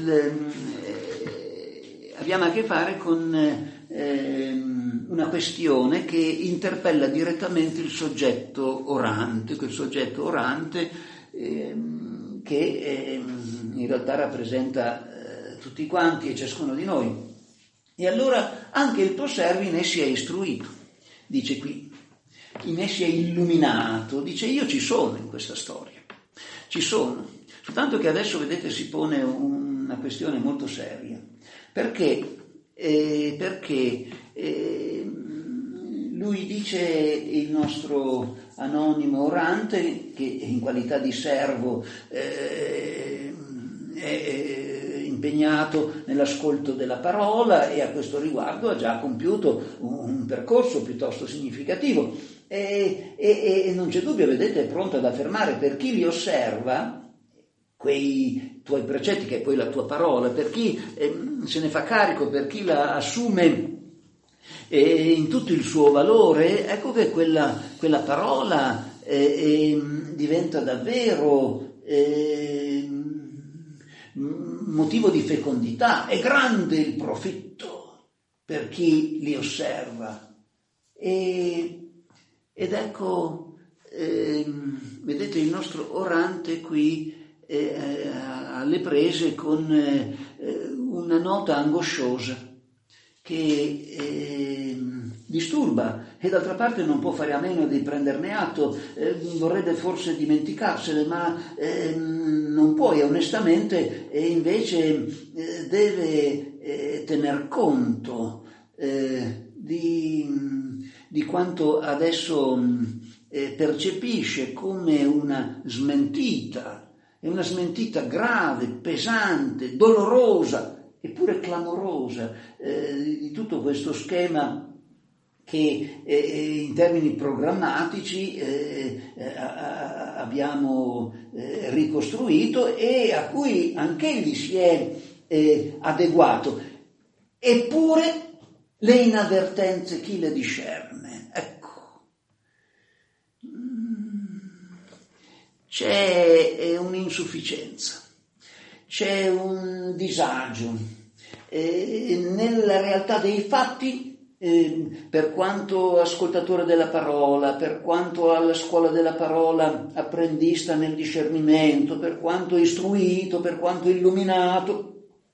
[SPEAKER 1] abbiamo a che fare con una questione che interpella direttamente il soggetto orante, quel soggetto orante che in realtà rappresenta tutti quanti e ciascuno di noi. E allora anche il tuo servo in essi è istruito, dice qui, in essi è illuminato, dice io ci sono in questa storia, ci sono, soltanto che adesso vedete si pone una questione molto seria, perché lui dice, il nostro anonimo orante, che in qualità di servo è impegnato nell'ascolto della parola e a questo riguardo ha già compiuto un percorso piuttosto significativo e non c'è dubbio, vedete, è pronto ad affermare per chi li osserva quei tuoi precetti, che è poi la tua parola, per chi se ne fa carico, per chi la assume in tutto il suo valore, ecco che quella parola diventa davvero motivo di fecondità. È grande il profitto per chi li osserva. Ed ecco, vedete, il nostro orante qui alle prese con una nota angosciosa che disturba e d'altra parte non può fare a meno di prenderne atto, vorrebbe forse dimenticarsene, ma non può, e onestamente invece deve tener conto di quanto adesso percepisce come una smentita. È una smentita grave, pesante, dolorosa, eppure clamorosa, di tutto questo schema che in termini programmatici abbiamo ricostruito e a cui anch'egli si è adeguato. Eppure le inavvertenze chi le discerne? Ecco. C'è un'insufficienza, c'è un disagio nella realtà dei fatti, per quanto ascoltatore della parola, per quanto alla scuola della parola apprendista nel discernimento, per quanto istruito, per quanto illuminato.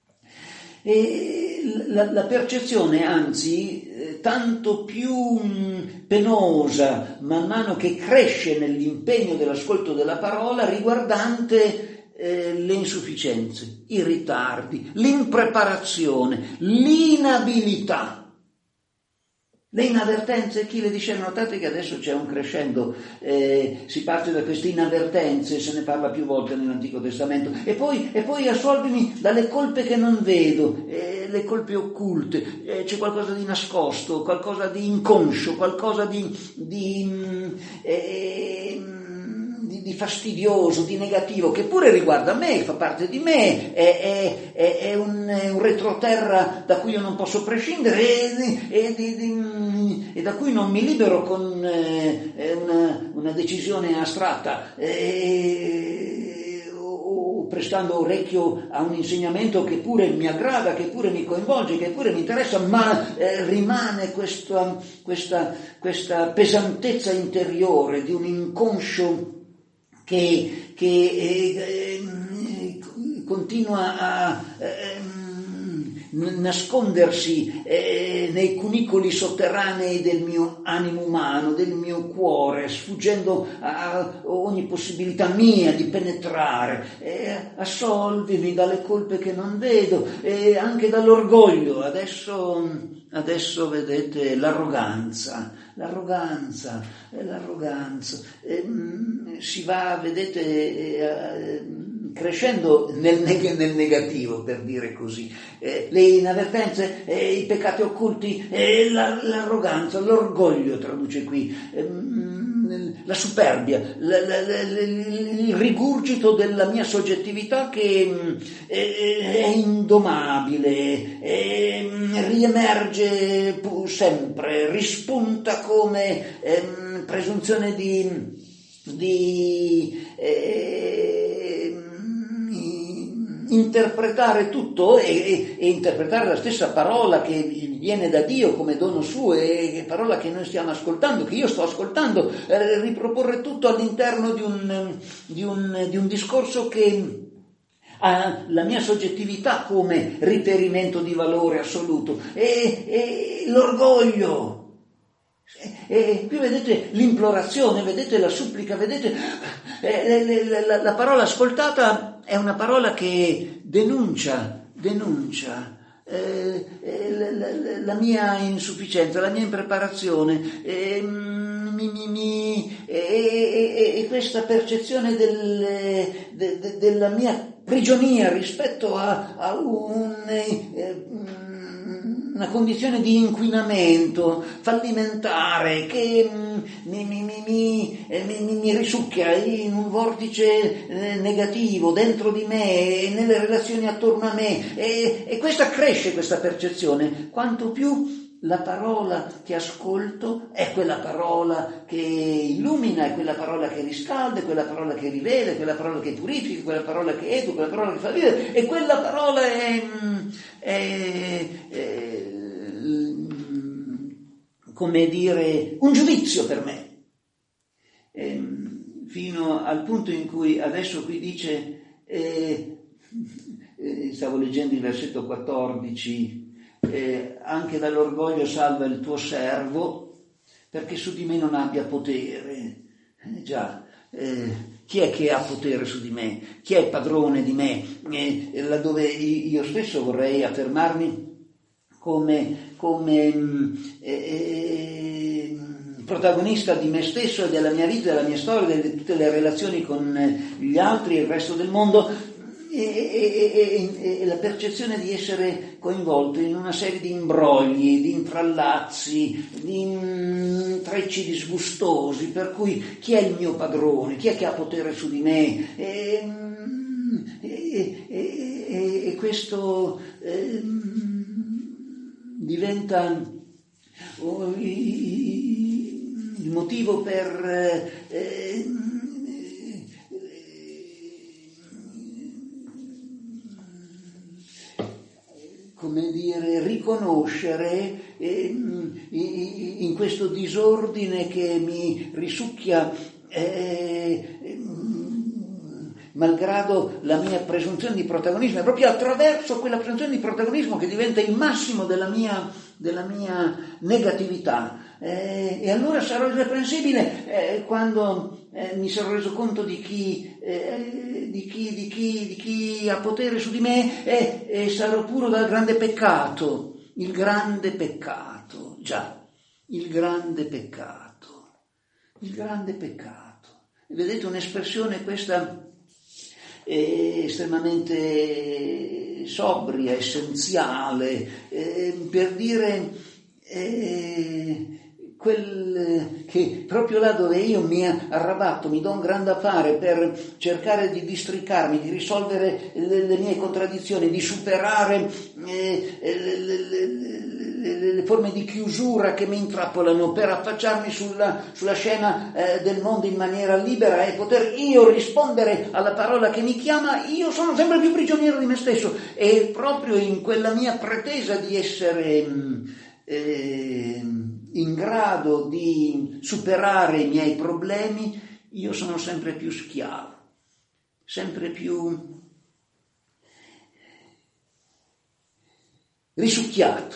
[SPEAKER 1] La percezione, anzi, tanto più penosa man mano che cresce nell'impegno dell'ascolto della parola, riguardante le insufficienze, i ritardi, l'impreparazione, l'inabilità. Le inavvertenze, chi le discerne? Notate che adesso c'è un crescendo, si parte da queste inavvertenze, se ne parla più volte nell'Antico Testamento, e poi assolvimi dalle colpe che non vedo, le colpe occulte, c'è qualcosa di nascosto, qualcosa di inconscio, qualcosa di fastidioso, di negativo, che pure riguarda me, fa parte di me, è un retroterra da cui io non posso prescindere e da cui non mi libero con una decisione astratta o prestando orecchio a un insegnamento che pure mi aggrada, che pure mi coinvolge, che pure mi interessa, ma rimane questa pesantezza interiore di un inconscio che continua nascondersi nei cunicoli sotterranei del mio animo umano, del mio cuore, sfuggendo a ogni possibilità mia di penetrare. Assolvimi dalle colpe che non vedo e anche dall'orgoglio. Adesso vedete l'arroganza. Si va, vedete, crescendo nel negativo, per dire così. Le inavvertenze, i peccati occulti, l'arroganza, l'orgoglio, traduce qui, la superbia, il rigurgito della mia soggettività che è indomabile, riemerge sempre, rispunta come presunzione di interpretare tutto e interpretare la stessa parola che viene da Dio come dono suo e parola che noi stiamo ascoltando, che io sto ascoltando, riproporre tutto all'interno di un discorso che ha la mia soggettività come riferimento di valore assoluto e l'orgoglio. E qui vedete l'implorazione, vedete la supplica, vedete la parola ascoltata è una parola che denuncia la mia insufficienza, la mia impreparazione e questa percezione della mia prigionia rispetto a una condizione di inquinamento fallimentare che mi risucchia in un vortice negativo dentro di me e nelle relazioni attorno a me e questa cresce, questa percezione, quanto più la parola che ascolto è quella parola che illumina, è quella parola che riscalda, è quella parola che rivela, è quella parola che purifica, è quella parola che educa, quella parola che fa vivere, e quella parola è come dire un giudizio per me, fino al punto in cui adesso qui dice, stavo leggendo il versetto 14, anche dall'orgoglio salva il tuo servo perché su di me non abbia potere. Chi è che ha potere su di me? Chi è padrone di me? Laddove io stesso vorrei affermarmi come protagonista di me stesso e della mia vita, della mia storia, di tutte le relazioni con gli altri e il resto del mondo, e la percezione di essere coinvolto in una serie di imbrogli, di intrallazzi, di intrecci disgustosi, per cui chi è il mio padrone, chi è che ha potere su di me, e questo diventa il motivo per come dire, riconoscere in questo disordine che mi risucchia, malgrado la mia presunzione di protagonismo, è proprio attraverso quella presunzione di protagonismo che diventa il massimo della mia negatività. E allora sarò irreprensibile quando mi sarò reso conto di chi ha potere su di me e sarò puro dal grande peccato, il grande peccato. Vedete un'espressione questa estremamente sobria, essenziale, per dire quel che proprio là dove io mi arrabatto, mi do un gran da fare per cercare di districarmi, di risolvere le mie contraddizioni, di superare le forme di chiusura che mi intrappolano, per affacciarmi sulla scena del mondo in maniera libera e poter io rispondere alla parola che mi chiama, io sono sempre più prigioniero di me stesso. E proprio in quella mia pretesa di essere in grado di superare i miei problemi, io sono sempre più schiavo, sempre più risucchiato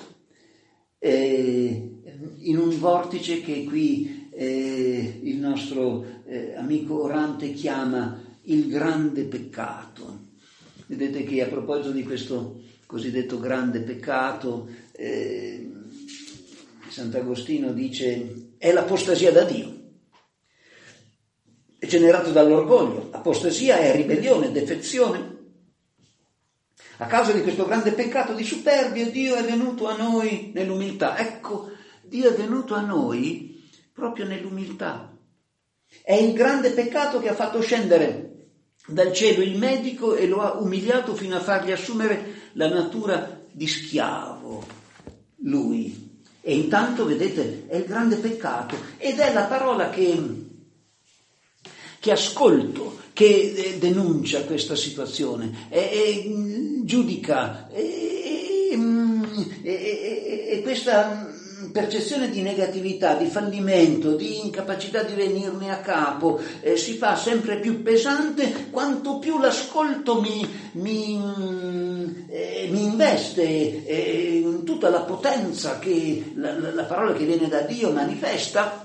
[SPEAKER 1] in un vortice che qui il nostro amico orante chiama il grande peccato. Vedete che a proposito di questo cosiddetto grande peccato, Sant'Agostino dice è l'apostasia da Dio, è generato dall'orgoglio. Apostasia è ribellione, defezione. A causa di questo grande peccato di superbia, Dio è venuto a noi nell'umiltà. Ecco, Dio è venuto a noi proprio nell'umiltà. È il grande peccato che ha fatto scendere dal cielo il medico e lo ha umiliato fino a fargli assumere la natura di schiavo, lui. E intanto, vedete, è il grande peccato ed è la parola che ascolto, che denuncia questa situazione, giudica, e questa percezione di negatività, di fallimento, di incapacità di venirne a capo si fa sempre più pesante quanto più l'ascolto mi investe in tutta la potenza che la parola che viene da Dio manifesta.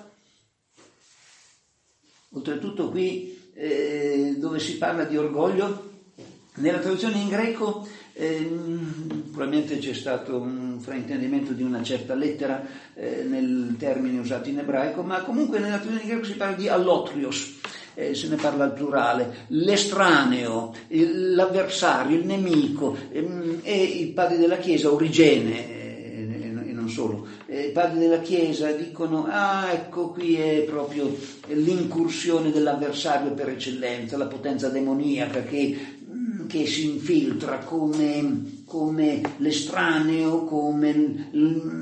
[SPEAKER 1] Oltretutto qui dove si parla di orgoglio, nella traduzione in greco probabilmente c'è stato un fraintendimento di una certa lettera nel termine usato in ebraico, ma comunque nella traduzione in greco si parla di allotrios, se ne parla al plurale, l'estraneo, l'avversario, il nemico, e i padri della Chiesa, Origene e non solo, i padri della Chiesa dicono ecco qui è proprio l'incursione dell'avversario per eccellenza, la potenza demoniaca che si infiltra come l'estraneo, come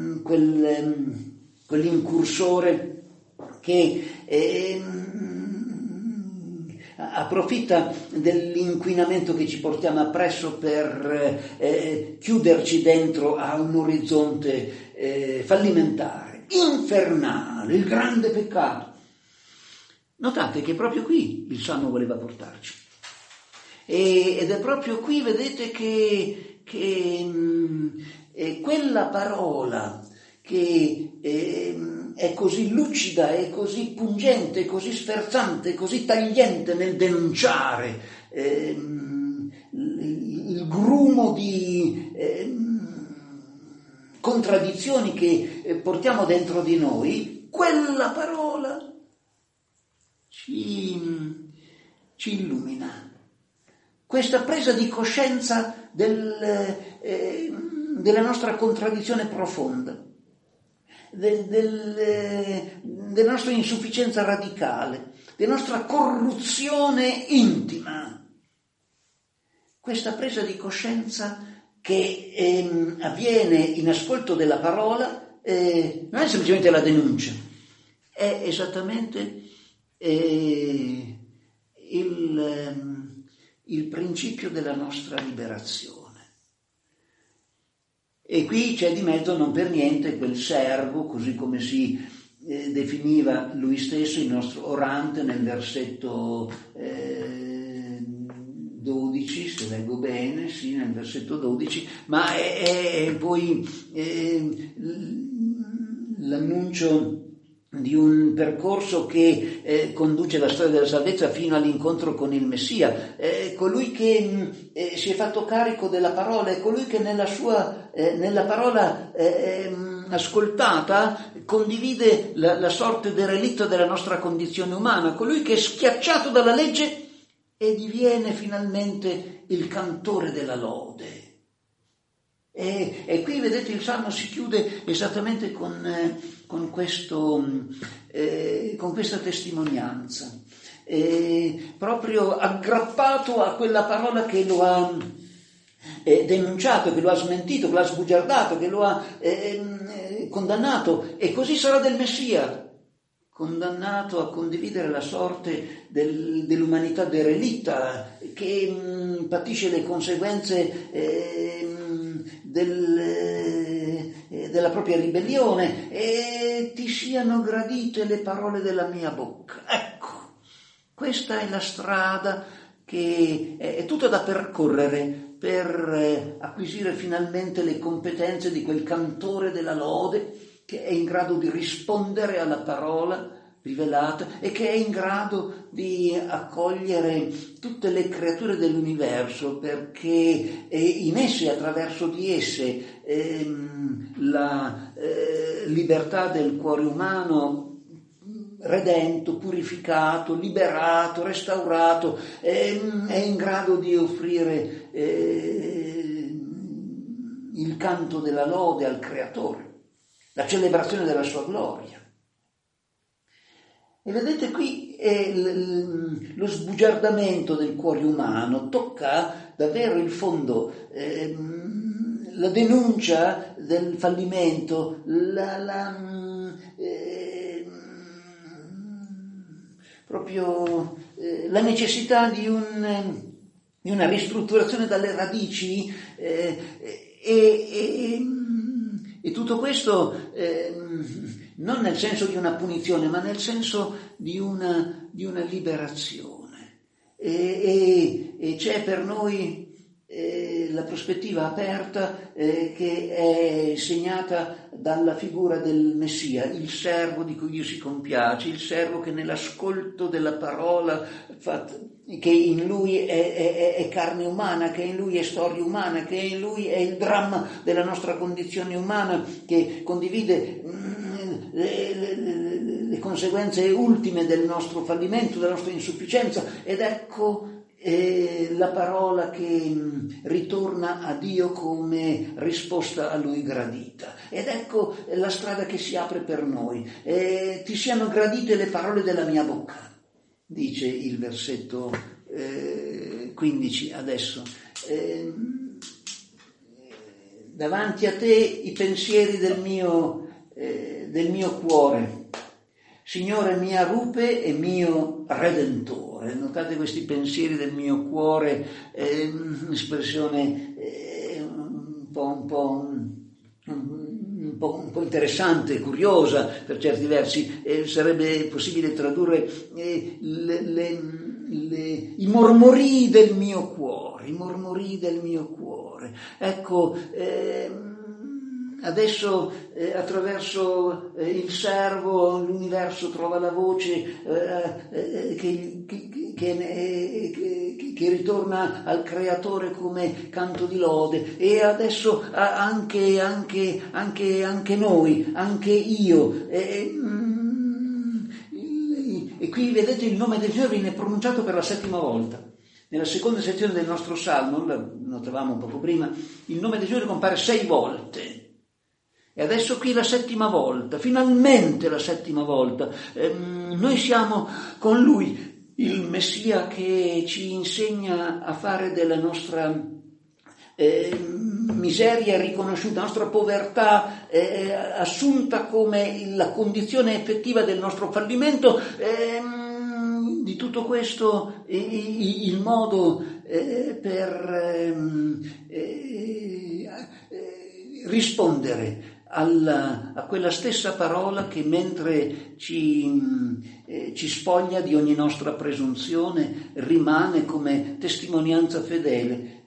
[SPEAKER 1] quell'incursore che approfitta dell'inquinamento che ci portiamo appresso per chiuderci dentro a un orizzonte fallimentare, infernale, il grande peccato. Notate che proprio qui il Salmo voleva portarci. Ed è proprio qui, vedete, che quella parola che è così lucida, è così pungente, così sferzante, così tagliente nel denunciare il grumo di contraddizioni che portiamo dentro di noi, quella parola ci illumina. Questa presa di coscienza della nostra contraddizione profonda, della nostra insufficienza radicale, della nostra corruzione intima. Questa presa di coscienza che avviene in ascolto della parola non è semplicemente la denuncia, è esattamente il principio della nostra liberazione. E qui c'è di mezzo non per niente quel servo, così come si definiva lui stesso, il nostro orante, nel versetto 12, se leggo bene, sì, nel versetto 12, ma è poi l'annuncio di un percorso che conduce la storia della salvezza fino all'incontro con il Messia, colui che si è fatto carico della parola, è colui che nella parola ascoltata condivide la sorte derelitta della nostra condizione umana, colui che è schiacciato dalla legge e diviene finalmente il cantore della lode. E qui vedete il Salmo si chiude esattamente con questa testimonianza, proprio aggrappato a quella parola che lo ha denunciato, che lo ha smentito, che lo ha sbugiardato, che lo ha condannato, e così sarà del Messia, condannato a condividere la sorte dell'umanità derelitta, che patisce le conseguenze della propria ribellione. E ti siano gradite le parole della mia bocca. Ecco, questa è la strada che è tutta da percorrere per acquisire finalmente le competenze di quel cantore della lode che è in grado di rispondere alla parola rivelata e che è in grado di accogliere tutte le creature dell'universo, perché in esse, attraverso di esse, la libertà del cuore umano redento, purificato, liberato, restaurato, è in grado di offrire il canto della lode al Creatore, la celebrazione della sua gloria. E vedete qui lo sbugiardamento del cuore umano tocca davvero il fondo, la denuncia del fallimento, proprio la necessità di una ristrutturazione dalle radici e tutto questo non nel senso di una punizione, ma nel senso di una liberazione. E c'è per noi la prospettiva aperta che è segnata dalla figura del Messia, il servo di cui Dio si compiace, il servo che nell'ascolto della parola, che in lui è carne umana, che in lui è storia umana, che in lui è il dramma della nostra condizione umana, che condivide le conseguenze ultime del nostro fallimento, della nostra insufficienza, ed ecco la parola che ritorna a Dio come risposta a Lui gradita. Ed ecco la strada che si apre per noi. Ti siano gradite le parole della mia bocca, dice il versetto 15 adesso. Davanti a te i pensieri del mio cuore, Signore mia rupe e mio redentore. Notate questi pensieri del mio cuore, un'espressione un po' interessante, curiosa per certi versi. Sarebbe possibile tradurre i mormorii del mio cuore, i mormorii del mio cuore. Ecco, adesso attraverso il servo l'universo trova la voce che ritorna al Creatore come canto di lode, e adesso anche noi, anche io. E qui vedete il nome del Signore viene pronunciato per la 7ª volta. Nella seconda sezione del nostro Salmo, la notavamo poco prima, il nome del Signore compare 6 volte. E adesso qui la 7ª volta, finalmente la 7ª volta. Noi siamo con Lui, il Messia che ci insegna a fare della nostra miseria riconosciuta, la nostra povertà assunta come la condizione effettiva del nostro fallimento, di tutto questo il modo per rispondere a quella stessa parola che, mentre ci spoglia di ogni nostra presunzione, rimane come testimonianza fedele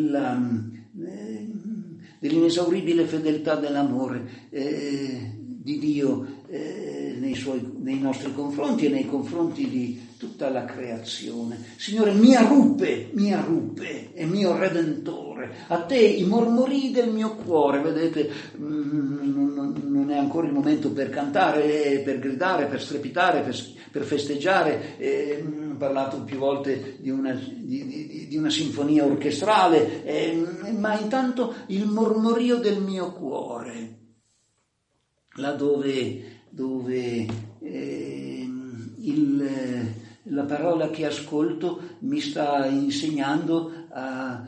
[SPEAKER 1] dell'inesauribile fedeltà dell'amore di Dio nei nostri confronti e nei confronti di tutta la creazione. Signore, mia rupe e mio redentore, a te i mormorii del mio cuore. Vedete, non è ancora il momento per cantare, per gridare, per strepitare, per festeggiare. Ho parlato più volte di una sinfonia orchestrale, ma intanto il mormorio del mio cuore, là dove la parola che ascolto mi sta insegnando a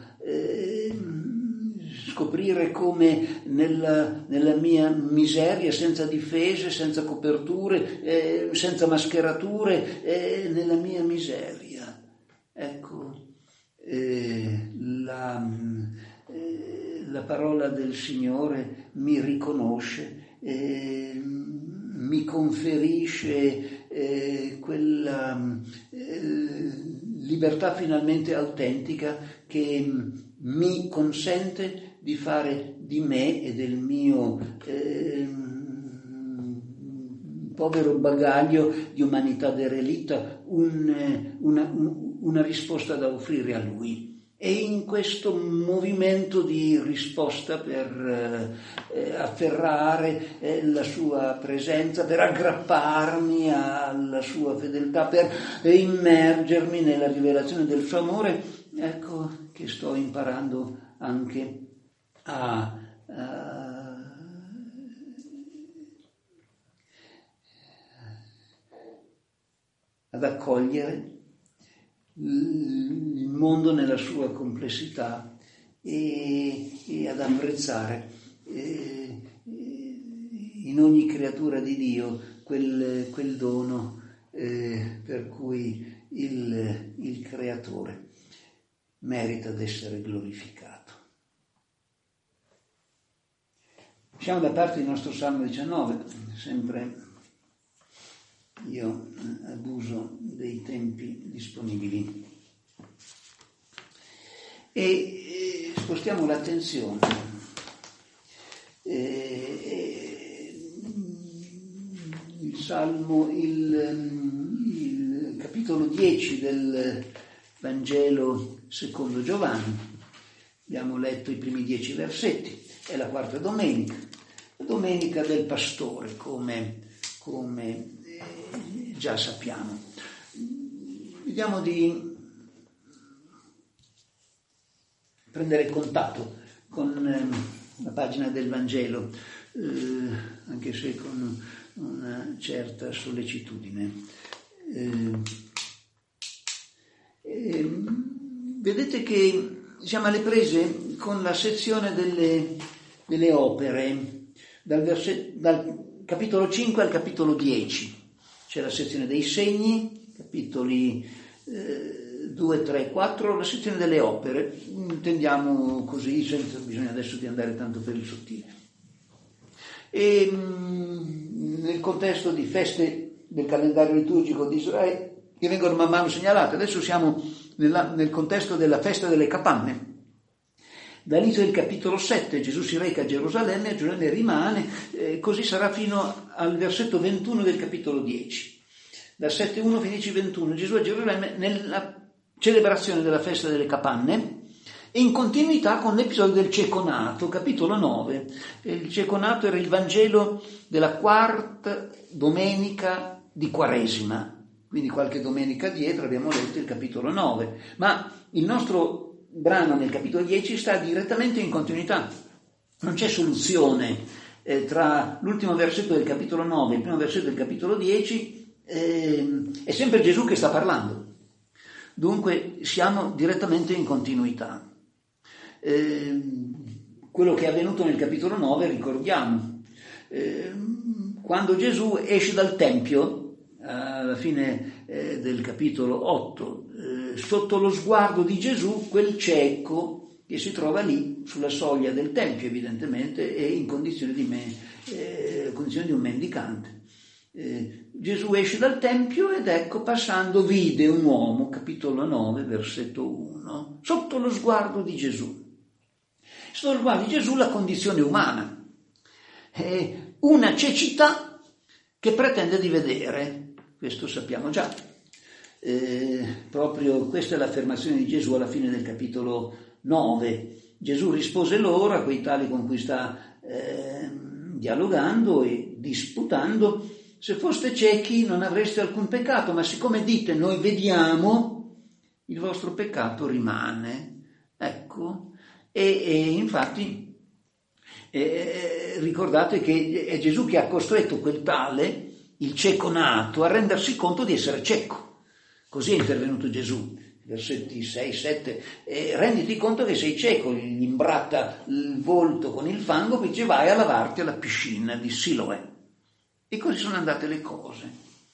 [SPEAKER 1] scoprire come nella mia miseria, senza difese, senza coperture, senza mascherature, nella mia miseria, ecco, la parola del Signore mi riconosce, mi conferisce quella libertà finalmente autentica che mi consente di fare di me e del mio povero bagaglio di umanità derelitta una risposta da offrire a Lui. E in questo movimento di risposta per afferrare la sua presenza, per aggrapparmi alla sua fedeltà, per immergermi nella rivelazione del suo amore, ecco che sto imparando anche ad accogliere il mondo nella sua complessità e ad apprezzare in ogni creatura di Dio quel dono per cui il Creatore merita di essere glorificato. Siamo da parte del nostro Salmo 19, sempre io abuso dei tempi disponibili e spostiamo l'attenzione il Salmo, il capitolo 10 del Vangelo secondo Giovanni. Abbiamo letto i primi 10 versetti, è la quarta domenica, la domenica del pastore, come già sappiamo. Vediamo di prendere contatto con la pagina del Vangelo, anche se con una certa sollecitudine. Vedete che siamo alle prese con la sezione delle opere, dal capitolo 5 al capitolo 10. C'è la sezione dei segni, capitoli 2, 3, 4, la sezione delle opere, intendiamo così, senza bisogno adesso di andare tanto per il sottile. E nel contesto di feste del calendario liturgico di Israele, che vengono man mano segnalate, adesso siamo nel contesto della festa delle capanne. Dall'inizio del capitolo 7 Gesù si reca a Gerusalemme rimane, così sarà fino al versetto 21 del capitolo 10. Da 7:1 finisce 21, Gesù a Gerusalemme nella celebrazione della festa delle capanne, e in continuità con l'episodio del ceconato, capitolo 9. Il ceconato era il Vangelo della quarta domenica di Quaresima, quindi qualche domenica dietro abbiamo letto il capitolo 9, ma il nostro brano nel capitolo 10 sta direttamente in continuità, non c'è soluzione tra l'ultimo versetto del capitolo 9 e il primo versetto del capitolo 10, è sempre Gesù che sta parlando, dunque siamo direttamente in continuità. Quello che è avvenuto nel capitolo 9 ricordiamo, quando Gesù esce dal Tempio alla fine del capitolo 8, sotto lo sguardo di Gesù quel cieco che si trova lì sulla soglia del Tempio, evidentemente è in condizione di un mendicante. Gesù esce dal Tempio ed ecco, passando vide un uomo, capitolo 9 versetto 1, sotto lo sguardo di Gesù. Sotto lo sguardo di Gesù la condizione umana, una cecità che pretende di vedere, questo sappiamo già. Proprio questa è l'affermazione di Gesù alla fine del capitolo 9. Gesù rispose loro, a quei tali con cui sta dialogando e disputando: se foste ciechi non avreste alcun peccato, ma siccome dite noi vediamo, il vostro peccato rimane. Ecco, e infatti ricordate che è Gesù che ha costretto quel tale, il cieco nato, a rendersi conto di essere cieco. Così è intervenuto Gesù, versetti 6, 7, renditi conto che sei cieco, gli imbratta il volto con il fango e dice vai a lavarti alla piscina di Siloè. E così sono andate le cose.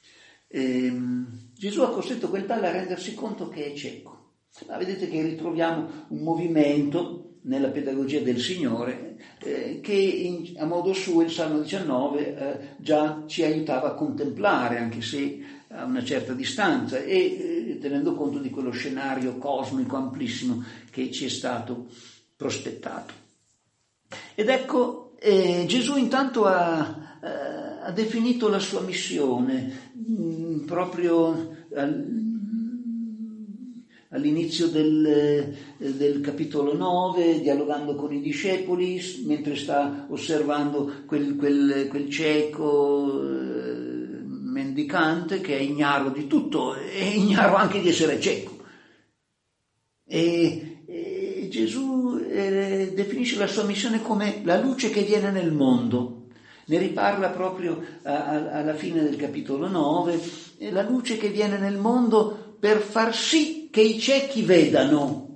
[SPEAKER 1] Gesù ha costretto quel tale a rendersi conto che è cieco. Ma vedete che ritroviamo un movimento nella pedagogia del Signore, che a modo suo il Salmo 19 già ci aiutava a contemplare, anche se a una certa distanza, e tenendo conto di quello scenario cosmico amplissimo che ci è stato prospettato. Ed ecco, Gesù intanto ha definito la sua missione proprio all'inizio del capitolo 9, dialogando con i discepoli, mentre sta osservando quel cieco mendicante che è ignaro di tutto, è ignaro anche di essere cieco. E Gesù definisce la sua missione come la luce che viene nel mondo. Ne riparla proprio alla fine del capitolo 9, la luce che viene nel mondo per far sì che i ciechi vedano.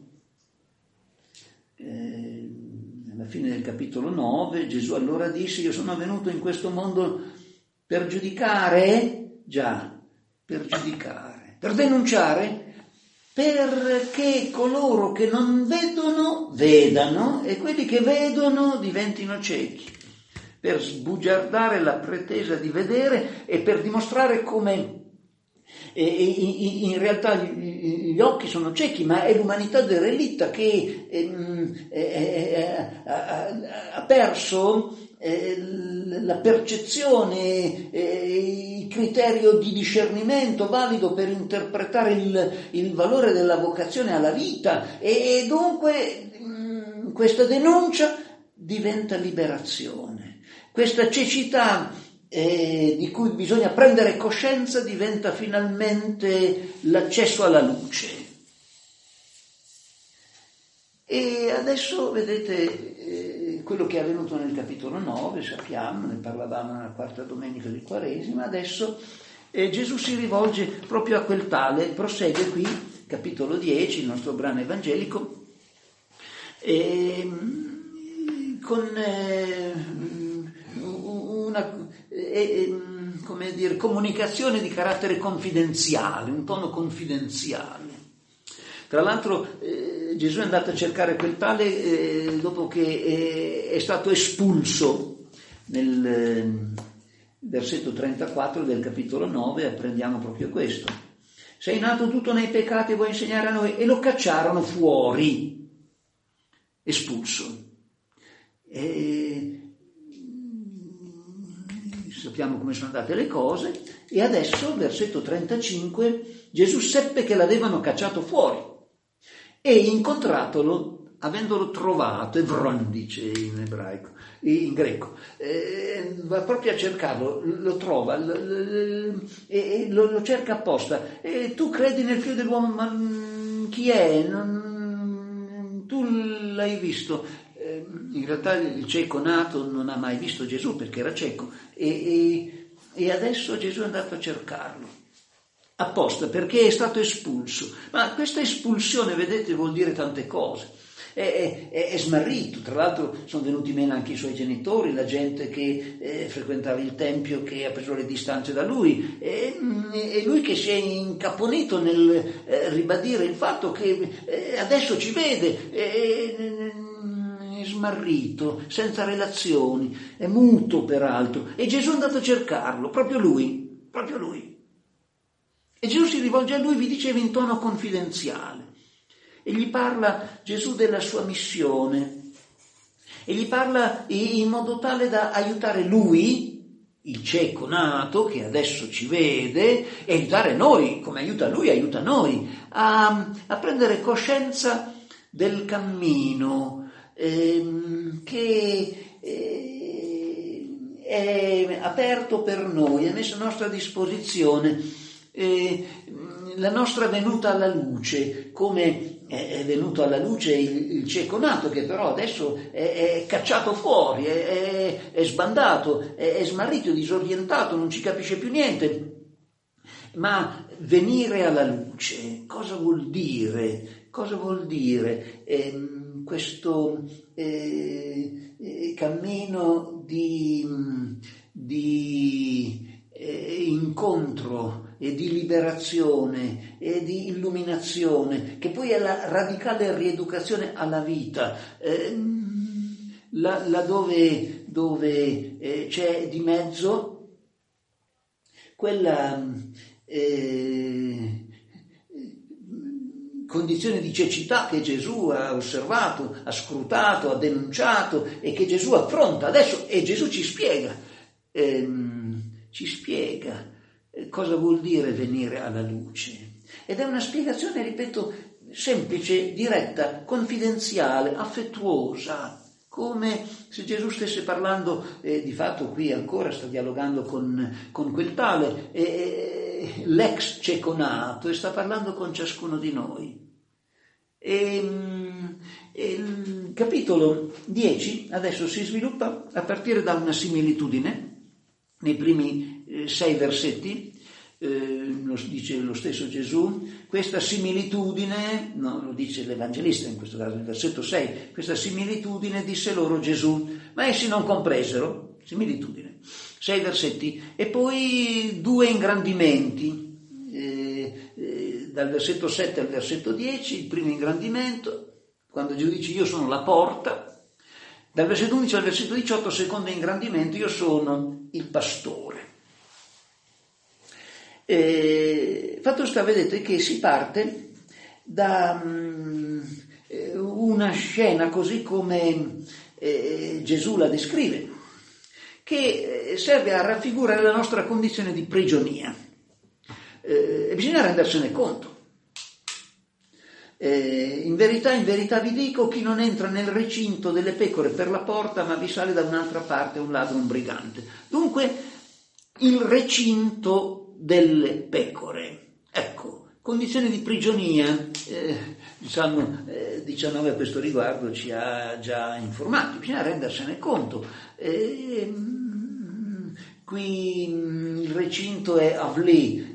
[SPEAKER 1] Alla fine del capitolo 9 Gesù allora disse: io sono venuto in questo mondo per giudicare, per denunciare, perché coloro che non vedono vedano e quelli che vedono diventino ciechi, per sbugiardare la pretesa di vedere e per dimostrare come in realtà gli occhi sono ciechi, ma è l'umanità derelitta che ha perso la percezione, il criterio di discernimento valido per interpretare il valore della vocazione alla vita, e dunque questa denuncia diventa liberazione. Questa cecità di cui bisogna prendere coscienza diventa finalmente l'accesso alla luce. E adesso vedete quello che è avvenuto nel capitolo 9, sappiamo, ne parlavamo nella quarta domenica di Quaresima. Adesso Gesù si rivolge proprio a quel tale, prosegue qui, capitolo 10, il nostro brano evangelico, con una comunicazione di carattere confidenziale, un tono confidenziale. Tra l'altro Gesù è andato a cercare quel tale dopo che è stato espulso. Nel versetto 34 del capitolo 9 apprendiamo proprio questo: sei nato tutto nei peccati e vuoi insegnare a noi? E lo cacciarono fuori, espulso. Sappiamo come sono andate le cose. E adesso, versetto 35, Gesù seppe che l'avevano cacciato fuori e incontratolo, avendolo trovato, Evron dice in ebraico, in greco, va proprio a cercarlo, lo trova, e lo cerca apposta. E tu credi nel figlio dell'uomo, ma chi è? Tu l'hai visto. In realtà il cieco nato non ha mai visto Gesù perché era cieco, e adesso Gesù è andato a cercarlo apposta perché è stato espulso. Ma questa espulsione, vedete, vuol dire tante cose. È smarrito. Tra l'altro sono venuti meno anche i suoi genitori, la gente che frequentava il tempio, che ha preso le distanze da lui, e lui che si è incaponito nel ribadire il fatto che adesso ci vede, è smarrito, senza relazioni, è muto peraltro, e Gesù è andato a cercarlo, proprio lui. E Gesù si rivolge a lui, vi dicevo, in tono confidenziale, e gli parla Gesù della sua missione, e gli parla in modo tale da aiutare lui, il cieco nato, che adesso ci vede, e aiutare noi, come aiuta lui, aiuta noi, a prendere coscienza del cammino che è aperto per noi, è messo a nostra disposizione, la nostra venuta alla luce, come è venuto alla luce il cieco nato, che però adesso è cacciato fuori, è sbandato, è smarrito, disorientato, non ci capisce più niente. Ma venire alla luce, cosa vuol dire? Cosa vuol dire questo cammino di incontro e di liberazione e di illuminazione, che poi è la radicale rieducazione alla vita, dove c'è di mezzo quella condizione di cecità che Gesù ha osservato, ha scrutato, ha denunciato e che Gesù affronta adesso, e Gesù ci spiega cosa vuol dire venire alla luce. Ed è una spiegazione, ripeto, semplice, diretta, confidenziale, affettuosa, come se Gesù stesse parlando, di fatto qui ancora sta dialogando con quel tale, l'ex ceconato, e sta parlando con ciascuno di noi. Il capitolo 10 adesso si sviluppa a partire da una similitudine, nei primi 6 versetti, lo dice lo stesso Gesù, questa similitudine, no, lo dice l'Evangelista in questo caso, nel versetto 6, questa similitudine disse loro Gesù, ma essi non compresero, similitudine, 6 versetti, e poi 2 ingrandimenti, dal versetto 7 al versetto 10, il primo ingrandimento, quando Gesù dice io sono la porta, dal versetto 11 al versetto 18, secondo ingrandimento, io sono il pastore. Fatto sta, vedete che si parte da una scena così come Gesù la descrive, che serve a raffigurare la nostra condizione di prigionia, e bisogna rendersene conto. In verità vi dico, chi non entra nel recinto delle pecore per la porta, ma vi sale da un'altra parte un ladro, un brigante. Dunque il recinto delle pecore, ecco, condizione di prigionia. Salmo 19 a questo riguardo ci ha già informati, bisogna rendersene conto. Qui il recinto è avlì,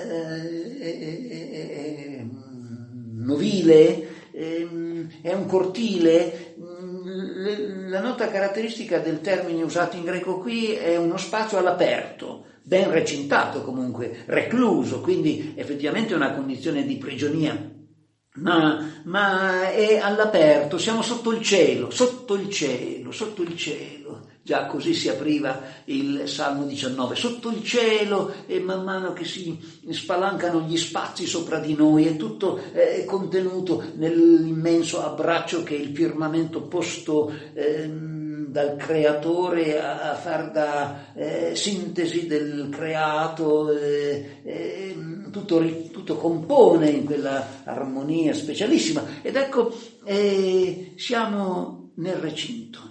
[SPEAKER 1] novile, è un cortile. La nota caratteristica del termine usato in greco qui è uno spazio all'aperto, ben recintato comunque, recluso, quindi effettivamente è una condizione di prigionia, ma è all'aperto, siamo sotto il cielo. Già così si apriva il Salmo 19, sotto il cielo, e man mano che si spalancano gli spazi sopra di noi, è tutto contenuto nell'immenso abbraccio che è il firmamento posto dal creatore a far da sintesi del creato, tutto compone in quella armonia specialissima. Ed ecco, siamo nel recinto.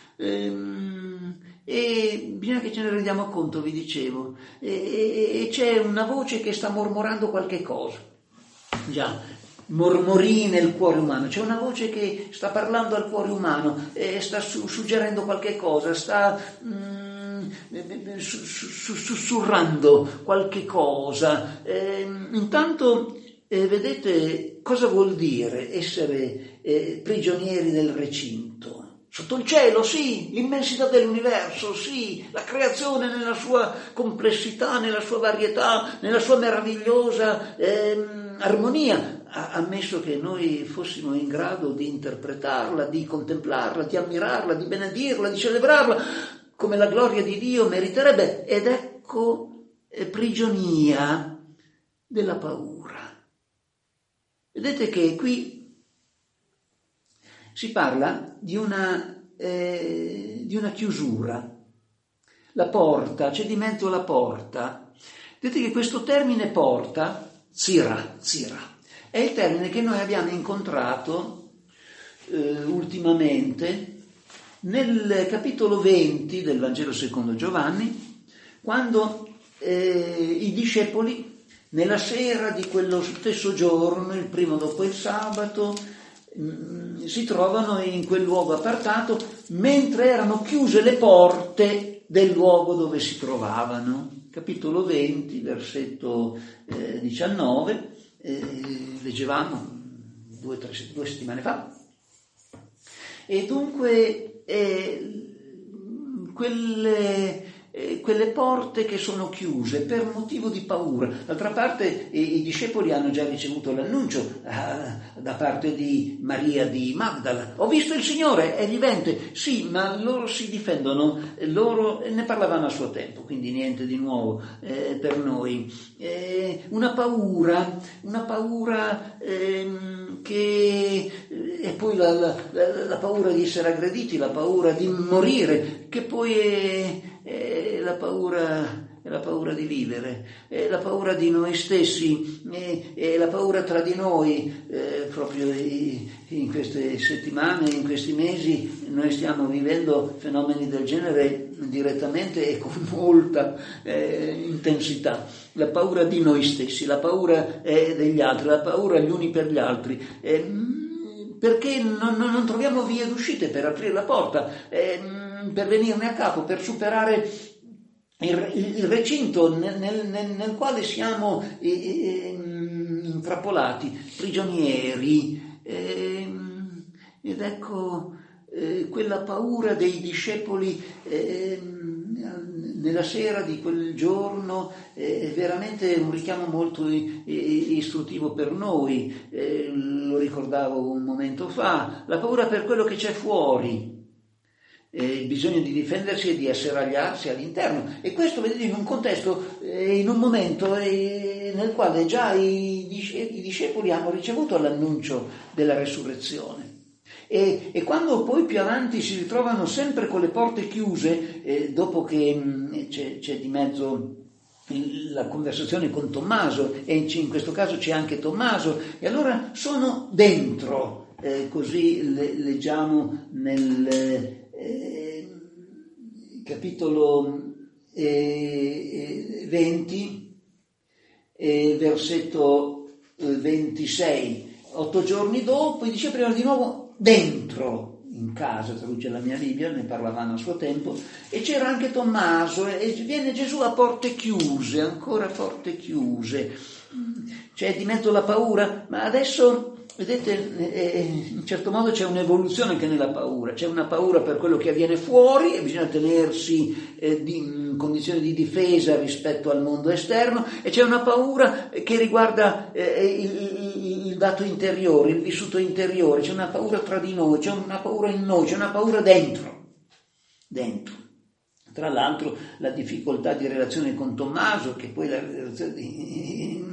[SPEAKER 1] E bisogna che ce ne rendiamo conto, vi dicevo, e c'è una voce che sta mormorando qualche cosa, già, mormorii nel cuore umano, c'è una voce che sta parlando al cuore umano, sta suggerendo qualche cosa, sta sussurrando qualche cosa. Intanto vedete cosa vuol dire essere prigionieri del recinto. Sotto il cielo, sì, l'immensità dell'universo, sì, la creazione nella sua complessità, nella sua varietà, nella sua meravigliosa armonia, ammesso che noi fossimo in grado di interpretarla, di contemplarla, di ammirarla, di benedirla, di celebrarla, come la gloria di Dio meriterebbe. Ed ecco prigionia della paura. Vedete che qui si parla di una chiusura. La porta, c'è di mezzo la porta. Vedete che questo termine porta, zira, è il termine che noi abbiamo incontrato ultimamente nel capitolo 20 del Vangelo secondo Giovanni, quando i discepoli, nella sera di quello stesso giorno, il primo dopo il sabato, si trovano in quel luogo appartato mentre erano chiuse le porte del luogo dove si trovavano. Capitolo 20, versetto 19, leggevamo due settimane fa. E dunque quelle porte che sono chiuse per motivo di paura. D'altra parte i discepoli hanno già ricevuto l'annuncio da parte di Maria di Magdala: ho visto il Signore, è vivente. Sì, ma loro si difendono, loro ne parlavano a suo tempo, quindi niente di nuovo per noi. Una paura che è poi la paura di essere aggrediti, la paura di morire, che poi è la paura di vivere, è la paura di noi stessi, è la paura tra di noi. Proprio in queste settimane, in questi mesi, noi stiamo vivendo fenomeni del genere direttamente e con molta intensità. La paura di noi stessi, la paura degli altri, la paura gli uni per gli altri, perché non troviamo vie d'uscita per aprire la porta, per venirne a capo, per superare il recinto nel quale siamo intrappolati, prigionieri. Ed ecco quella paura dei discepoli nella sera di quel giorno è veramente un richiamo molto istruttivo per noi. Lo ricordavo un momento fa, la paura per quello che c'è fuori, il bisogno di difendersi e di asserragliarsi all'interno, e questo vedete in un contesto, in un momento nel quale già i discepoli hanno ricevuto l'annuncio della resurrezione. E quando poi più avanti si ritrovano sempre con le porte chiuse, dopo che c'è di mezzo la conversazione con Tommaso, e in questo caso c'è anche Tommaso, e allora sono dentro, così leggiamo nel capitolo 20, versetto 26. 8 giorni dopo i discepoli erano di nuovo dentro in casa, traduce la mia Bibbia, ne parlavano a suo tempo, e c'era anche Tommaso, e viene Gesù a porte chiuse, ancora porte chiuse. C'è di mezzo la paura, ma adesso vedete, in certo modo c'è un'evoluzione anche nella paura. C'è una paura per quello che avviene fuori e bisogna tenersi in condizioni di difesa rispetto al mondo esterno, e c'è una paura che riguarda il dato interiore, il vissuto interiore. C'è una paura tra di noi, c'è una paura in noi, c'è una paura dentro. Tra l'altro la difficoltà di relazione con Tommaso, che poi la relazione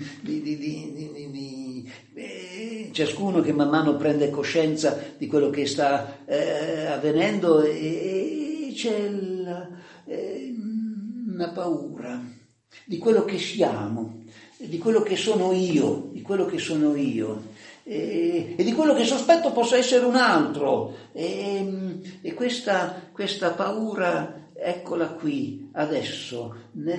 [SPEAKER 1] ciascuno che man mano prende coscienza di quello che sta avvenendo, e c'è una paura di quello che siamo, di quello che sono io, e di quello che sospetto possa essere un altro, e questa paura, eccola qui adesso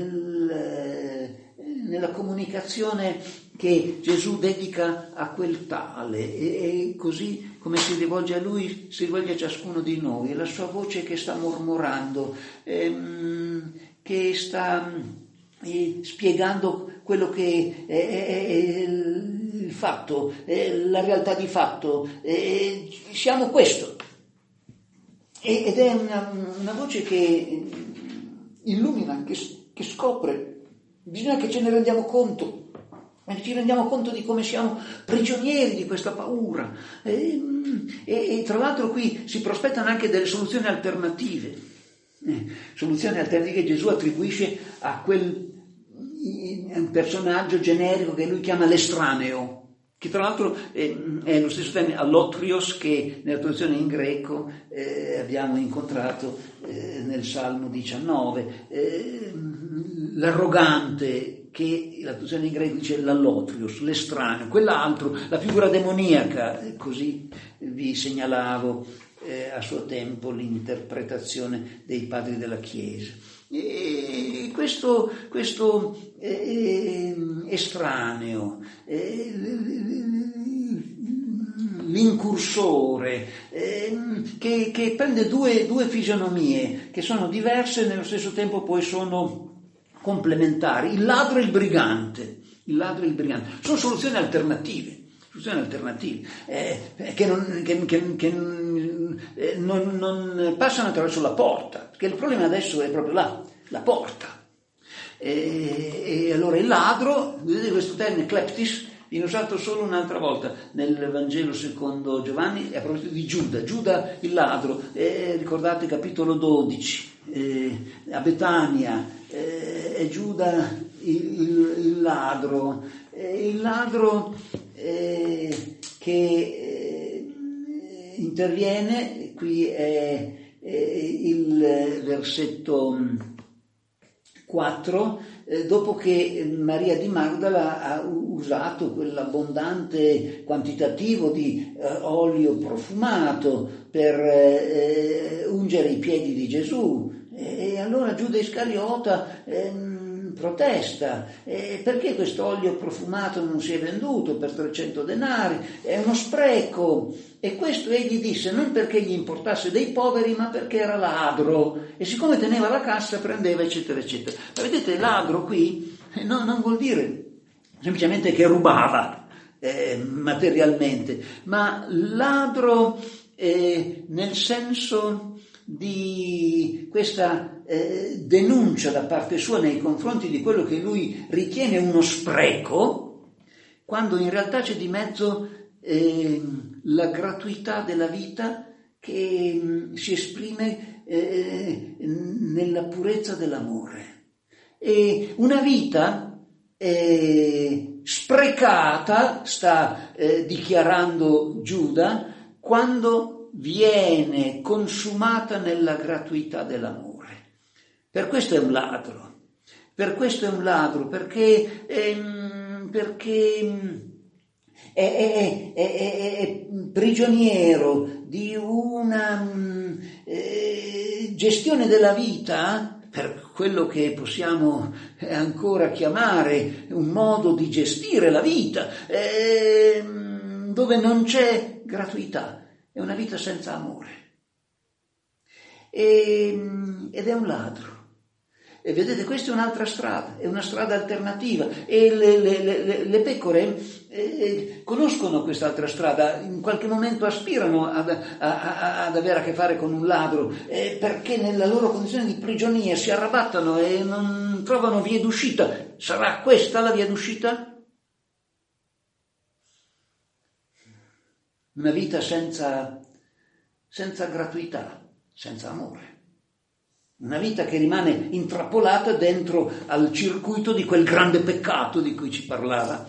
[SPEAKER 1] nella comunicazione che Gesù dedica a quel tale, e così come si rivolge a lui, si rivolge a ciascuno di noi. È la sua voce che sta mormorando, che sta spiegando quello che è il fatto, la realtà di fatto. Siamo questo, ed è una voce che illumina, che scopre. Bisogna che ce ne rendiamo conto. Ci rendiamo conto di come siamo prigionieri di questa paura, e tra l'altro qui si prospettano anche delle soluzioni alternative, che Gesù attribuisce a quel personaggio generico che lui chiama l'estraneo, che tra l'altro è lo stesso termine allotrios che nella traduzione in greco abbiamo incontrato nel Salmo 19, l'arrogante, che la traduzione in greco dice l'allotrios, l'estraneo, quell'altro, la figura demoniaca. Così vi segnalavo a suo tempo l'interpretazione dei padri della Chiesa. E questo estraneo, l'incursore, che prende due fisionomie che sono diverse e nello stesso tempo poi sono complementari, il ladro e il brigante, sono soluzioni alternative, che non passano attraverso la porta, perché il problema adesso è proprio là. la porta. E allora il ladro, vedete questo termine kleptis, viene usato solo un'altra volta nel Vangelo secondo Giovanni, a proposito di Giuda il ladro, ricordate capitolo 12, a Betania, è Giuda il ladro che interviene, qui è il versetto 4, dopo che Maria di Magdala ha usato quell'abbondante quantitativo di olio profumato per ungere i piedi di Gesù, e allora Giuda Iscariota protesta, perché questo olio profumato non si è venduto per 300 denari, è uno spreco. E questo egli disse non perché gli importasse dei poveri, ma perché era ladro, e siccome teneva la cassa prendeva, eccetera eccetera. Ma vedete, ladro qui non vuol dire semplicemente che rubava materialmente, ma ladro nel senso di questa denuncia da parte sua nei confronti di quello che lui ritiene uno spreco, quando in realtà c'è di mezzo la gratuità della vita che si esprime nella purezza dell'amore. E una vita sprecata, sta dichiarando Giuda, quando viene consumata nella gratuità dell'amore. Per questo è un ladro, perché è prigioniero di una gestione della vita, per quello che possiamo ancora chiamare un modo di gestire la vita, dove non c'è gratuità, è una vita senza amore. Ed è un ladro. E vedete, questa è un'altra strada, è una strada alternativa, e le pecore conoscono quest'altra strada, in qualche momento aspirano ad avere a che fare con un ladro, perché nella loro condizione di prigionia si arrabattano e non trovano vie d'uscita. Sarà questa la via d'uscita? Una vita senza gratuità, senza amore. Una vita che rimane intrappolata dentro al circuito di quel grande peccato di cui ci parlava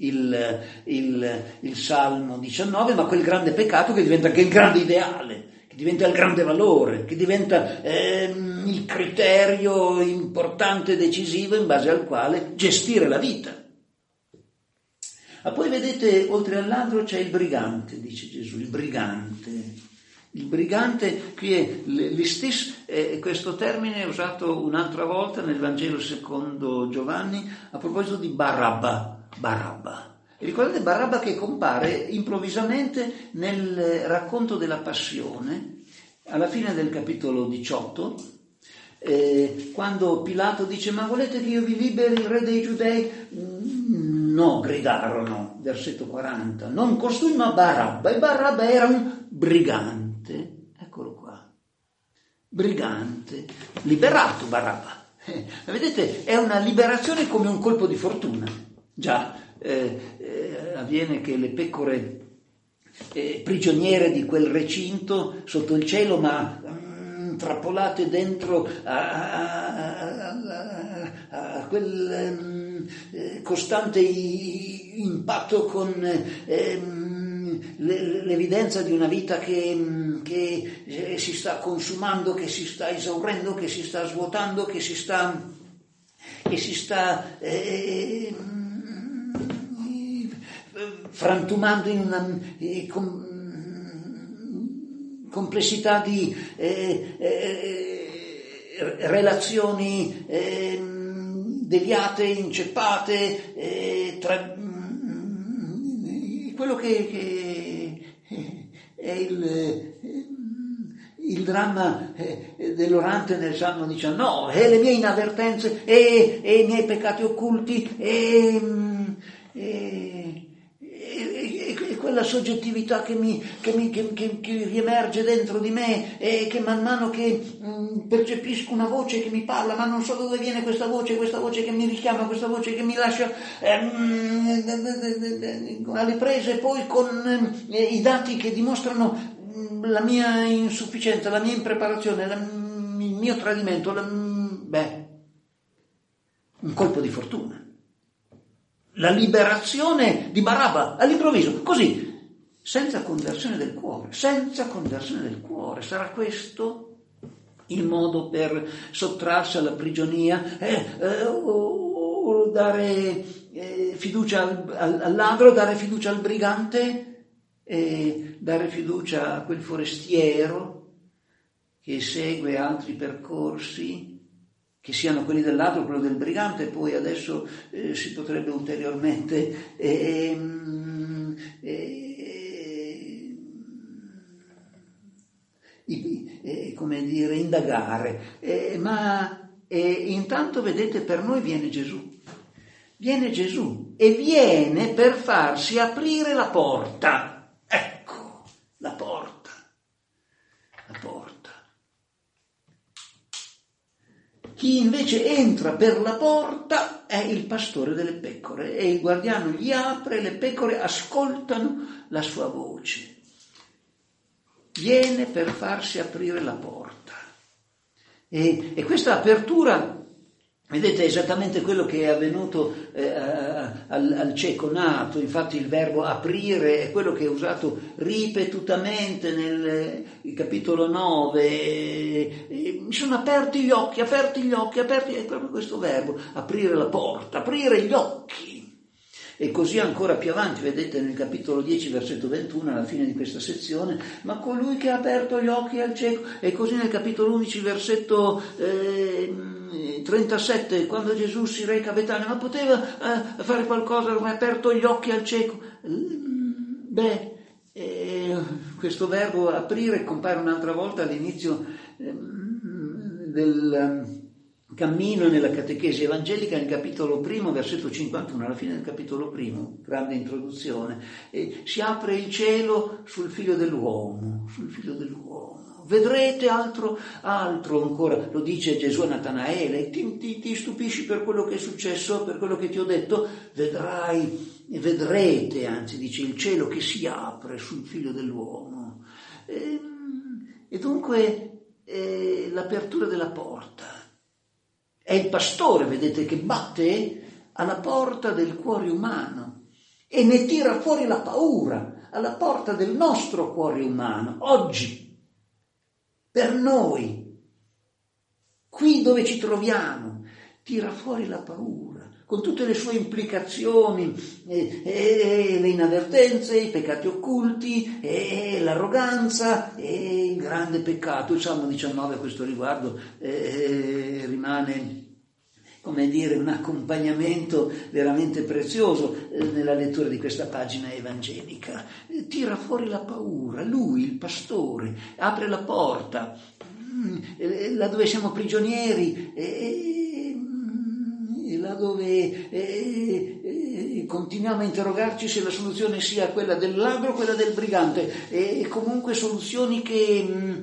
[SPEAKER 1] il Salmo 19, ma quel grande peccato che diventa anche il grande ideale, che diventa il grande valore, che diventa il criterio importante e decisivo in base al quale gestire la vita. Ma poi vedete, oltre al ladro c'è il brigante, dice Gesù, il brigante. Il brigante, qui è l'istis, questo termine è usato un'altra volta nel Vangelo secondo Giovanni a proposito di Barabba. E ricordate Barabba che compare improvvisamente nel racconto della Passione, alla fine del capitolo 18, quando Pilato dice: ma volete che io vi liberi, il re dei Giudei? No, gridarono, versetto 40, non costui ma Barabba, e Barabba era un brigante. Eccolo qua, brigante, liberato Barabba. Vedete, è una liberazione come un colpo di fortuna. Già avviene che le pecore prigioniere di quel recinto sotto il cielo, ma trappolate dentro a quel costante impatto con l'evidenza di una vita che si sta consumando, che si sta esaurendo, che si sta svuotando, che si sta frantumando in una complessità di relazioni deviate, inceppate, tra quello che è il dramma dell'orante nel Salmo 19, e le mie inavvertenze e i miei peccati occulti e quella soggettività che riemerge dentro di me e che man mano che percepisco una voce che mi parla, ma non so dove viene questa voce che mi richiama, questa voce che mi lascia alle prese poi con i dati che dimostrano la mia insufficienza, la mia impreparazione, il mio tradimento, un colpo di fortuna. La liberazione di Barabba all'improvviso, così, senza conversione del cuore. Sarà questo il modo per sottrarsi alla prigionia, o dare fiducia al ladro, dare fiducia al brigante, dare fiducia a quel forestiero che segue altri percorsi, che siano quelli del ladro, quello del brigante, poi adesso si potrebbe ulteriormente indagare. Ma intanto vedete, per noi viene Gesù e viene per farsi aprire la porta. Ecco, la porta. Chi invece entra per la porta è il pastore delle pecore e il guardiano gli apre, le pecore ascoltano la sua voce. Viene per farsi aprire la porta. E questa apertura, vedete, è esattamente quello che è avvenuto al cieco nato. Infatti il verbo aprire è quello che è usato ripetutamente nel capitolo 9. Mi sono aperti gli occhi, è proprio questo verbo, aprire la porta, aprire gli occhi. E così ancora più avanti, vedete nel capitolo 10, versetto 21, alla fine di questa sezione, ma colui che ha aperto gli occhi al cieco, e così nel capitolo 11, versetto 37, quando Gesù si reca a Betania, ma poteva fare qualcosa, ha aperto gli occhi al cieco. Questo verbo aprire compare un'altra volta all'inizio del cammino nella catechesi evangelica, nel capitolo 1, versetto 51, alla fine del capitolo 1, grande introduzione, si apre il cielo sul figlio dell'uomo. Vedrete altro ancora, lo dice Gesù a Natanaele, ti stupisci per quello che è successo, per quello che ti ho detto, vedrete, anzi dice, il cielo che si apre sul figlio dell'uomo. E dunque l'apertura della porta. È il pastore, vedete, che batte alla porta del cuore umano e ne tira fuori la paura alla porta del nostro cuore umano, oggi. Per noi, qui dove ci troviamo, tira fuori la paura, con tutte le sue implicazioni, le inavvertenze, i peccati occulti, l'arroganza e il grande peccato. Il Salmo 19 a questo riguardo rimane, come dire, un accompagnamento veramente prezioso nella lettura di questa pagina evangelica. Tira fuori la paura, lui, il pastore, apre la porta, là dove siamo prigionieri, là dove continuiamo a interrogarci se la soluzione sia quella del ladro o quella del brigante, e comunque soluzioni che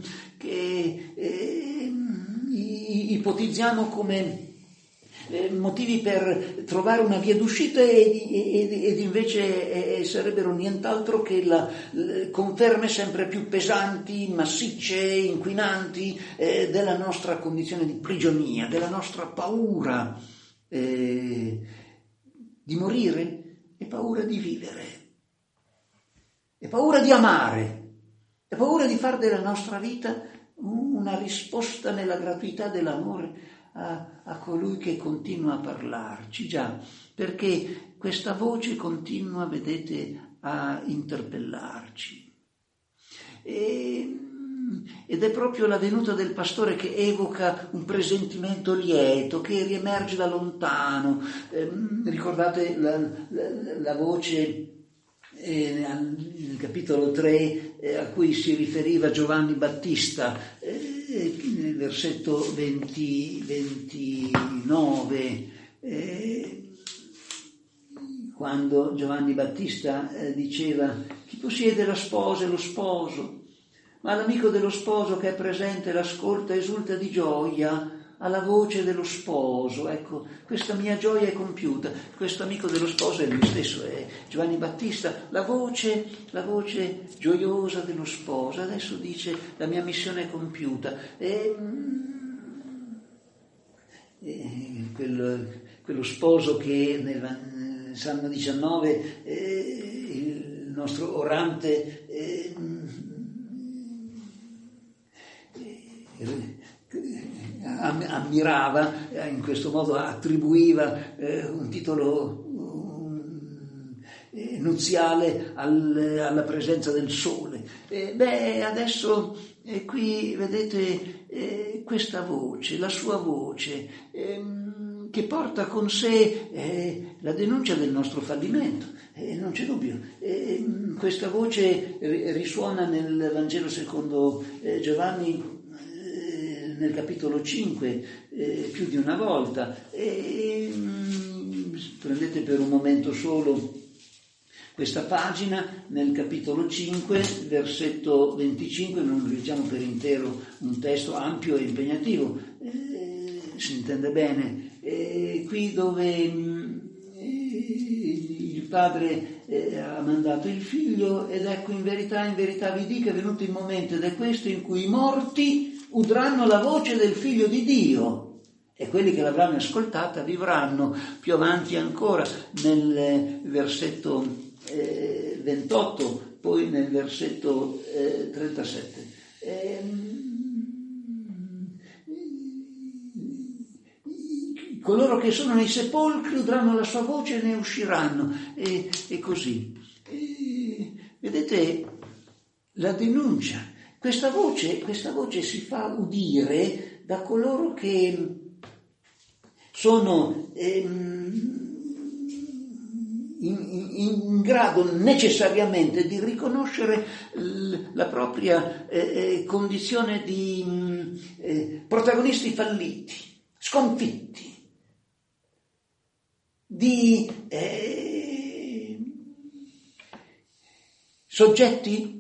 [SPEAKER 1] ipotizziamo come motivi per trovare una via d'uscita ed invece sarebbero nient'altro che conferme sempre più pesanti, massicce, inquinanti della nostra condizione di prigionia, della nostra paura di morire e paura di vivere, e paura di amare, e paura di fare della nostra vita una risposta nella gratuità dell'amore a colui che continua a parlarci, già, perché questa voce continua, vedete, a interpellarci. Ed è proprio la venuta del pastore che evoca un presentimento lieto, che riemerge da lontano. Ricordate la voce nel capitolo 3 a cui si riferiva Giovanni Battista, nel versetto 29, quando Giovanni Battista diceva: chi possiede la sposa è lo sposo, ma l'amico dello sposo che è presente l'ascolta e esulta di gioia alla voce dello sposo. Ecco, questa mia gioia è compiuta. Questo amico dello sposo è lui stesso, è Giovanni Battista, la voce gioiosa dello sposo. Adesso dice: la mia missione è compiuta. Quello sposo che nel Salmo 19 il nostro orante ammirava, in questo modo attribuiva un titolo nuziale alla presenza del sole. Adesso qui vedete questa voce, la sua voce, che porta con sé la denuncia del nostro fallimento, non c'è dubbio. Questa voce risuona nel Vangelo secondo Giovanni, nel capitolo 5, più di una volta. Prendete per un momento solo questa pagina, nel capitolo 5, versetto 25, non leggiamo per intero un testo ampio e impegnativo, si intende bene, qui dove il padre ha mandato il figlio, ed ecco in verità vi dico è venuto il momento, ed è questo in cui i morti udranno la voce del Figlio di Dio, e quelli che l'avranno ascoltata vivranno. Più avanti ancora, nel versetto 28, poi nel versetto 37. Coloro che sono nei sepolcri udranno la sua voce e ne usciranno, e così. Vedete la denuncia. Questa voce si fa udire da coloro che sono in grado necessariamente di riconoscere la propria condizione di protagonisti falliti, sconfitti, di soggetti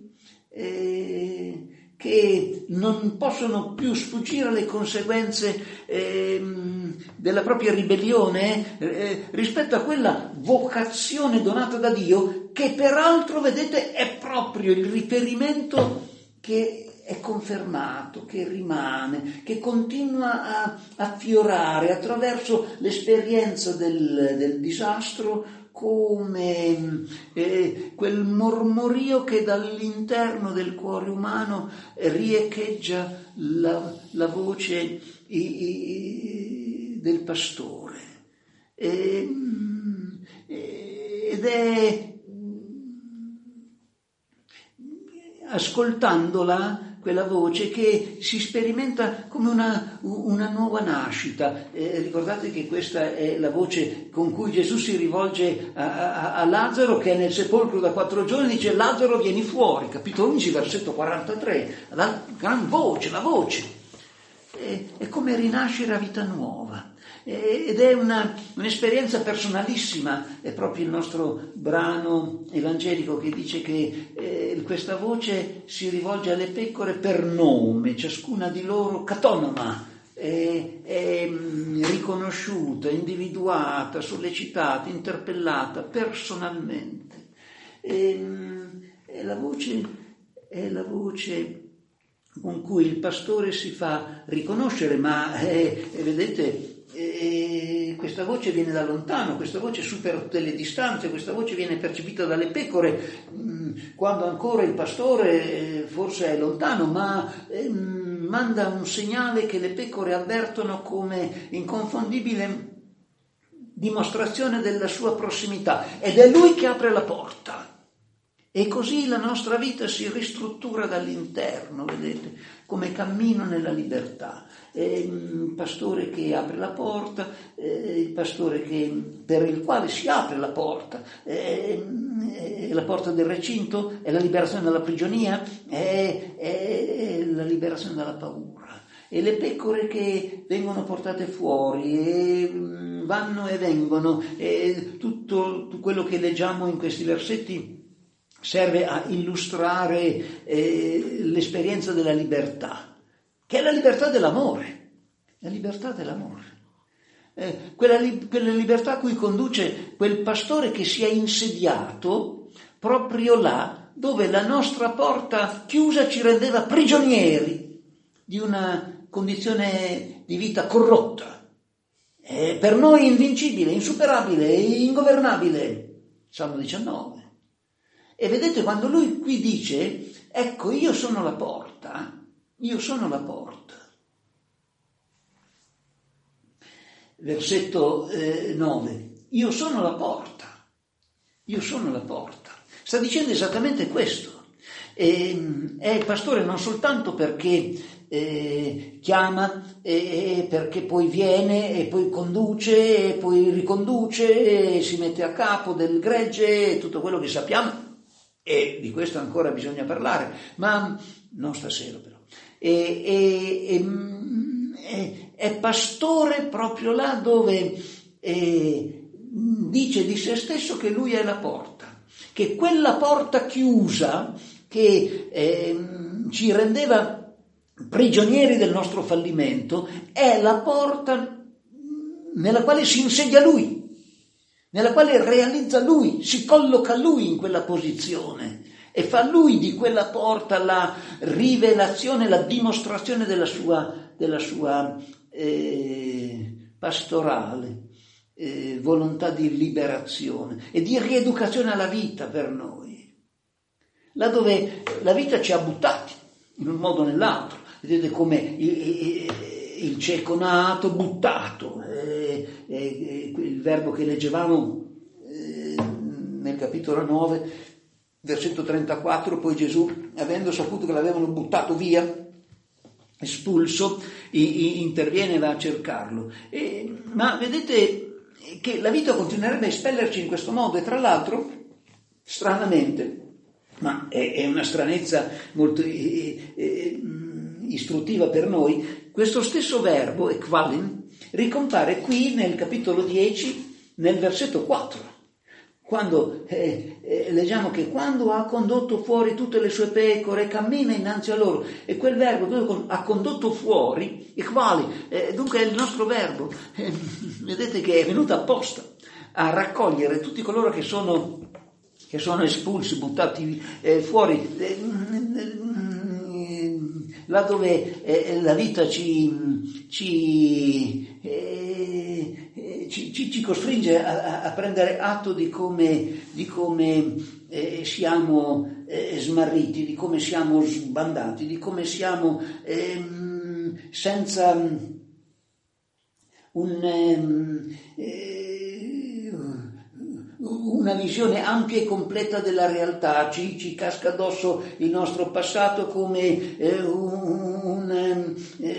[SPEAKER 1] che non possono più sfuggire alle conseguenze della propria ribellione rispetto a quella vocazione donata da Dio, che peraltro, vedete, è proprio il riferimento che è confermato, che rimane, che continua a affiorare attraverso l'esperienza del disastro, come quel mormorio che dall'interno del cuore umano riecheggia la voce del pastore. Ed è ascoltandola, quella voce, che si sperimenta come una nuova nascita. Ricordate che questa è la voce con cui Gesù si rivolge a Lazzaro, che è nel sepolcro da 4 giorni, dice: Lazzaro, vieni fuori, capitolo 11, versetto 43, la gran voce, la voce. È come rinascere a vita nuova. Ed è un'esperienza personalissima. È proprio il nostro brano evangelico che dice che questa voce si rivolge alle pecore per nome, ciascuna di loro catonoma, è riconosciuta, individuata, sollecitata, interpellata personalmente. È la voce con cui il pastore si fa riconoscere, ma vedete, questa voce viene da lontano, questa voce supera tutte le distanze, questa voce viene percepita dalle pecore quando ancora il pastore forse è lontano, ma manda un segnale che le pecore avvertono come inconfondibile dimostrazione della sua prossimità, ed è lui che apre la porta. E così la nostra vita si ristruttura dall'interno, vedete, come cammino nella libertà. Il pastore che apre la porta, il pastore per il quale si apre la porta, la porta del recinto, è la liberazione dalla prigionia, è la liberazione dalla paura. e le pecore che vengono portate fuori e vanno e vengono, e tutto quello che leggiamo in questi versetti serve a illustrare l'esperienza della libertà, che è la libertà dell'amore, la libertà dell'amore. Quella libertà a cui conduce quel pastore che si è insediato proprio là dove la nostra porta chiusa ci rendeva prigionieri di una condizione di vita corrotta, per noi invincibile, insuperabile, ingovernabile. Salmo 19. E vedete, quando lui qui dice, ecco, io sono la porta, versetto 9, io sono la porta, sta dicendo esattamente questo. È il pastore non soltanto perché chiama, perché poi viene e poi conduce e poi riconduce e si mette a capo del gregge e tutto quello che sappiamo, e di questo ancora bisogna parlare, ma non stasera però. È pastore proprio là dove dice di se stesso che lui è la porta, che quella porta chiusa che ci rendeva prigionieri del nostro fallimento è la porta nella quale si insedia lui, nella quale realizza lui, si colloca lui in quella posizione e fa lui di quella porta la rivelazione, la dimostrazione della sua pastorale volontà di liberazione e di rieducazione alla vita per noi, là dove la vita ci ha buttati in un modo o nell'altro. Vedete come il cieco nato buttato, il verbo che leggevamo nel capitolo 9, versetto 34, poi Gesù, avendo saputo che l'avevano buttato via, espulso, interviene e va a cercarlo. Ma vedete che la vita continuerebbe a espellerci in questo modo, e tra l'altro, stranamente, ma è una stranezza molto istruttiva per noi, questo stesso verbo, ekvalin, ricompare qui nel capitolo 10, nel versetto 4, quando leggiamo che quando ha condotto fuori tutte le sue pecore, cammina innanzi a loro, e quel verbo dove ha condotto fuori, ekvali, dunque è il nostro verbo, vedete che è venuto apposta a raccogliere tutti coloro che sono espulsi, buttati fuori, là dove la vita ci costringe a prendere atto di come siamo smarriti, di come siamo sbandati, di come siamo senza una visione ampia e completa della realtà. Ci casca addosso il nostro passato come un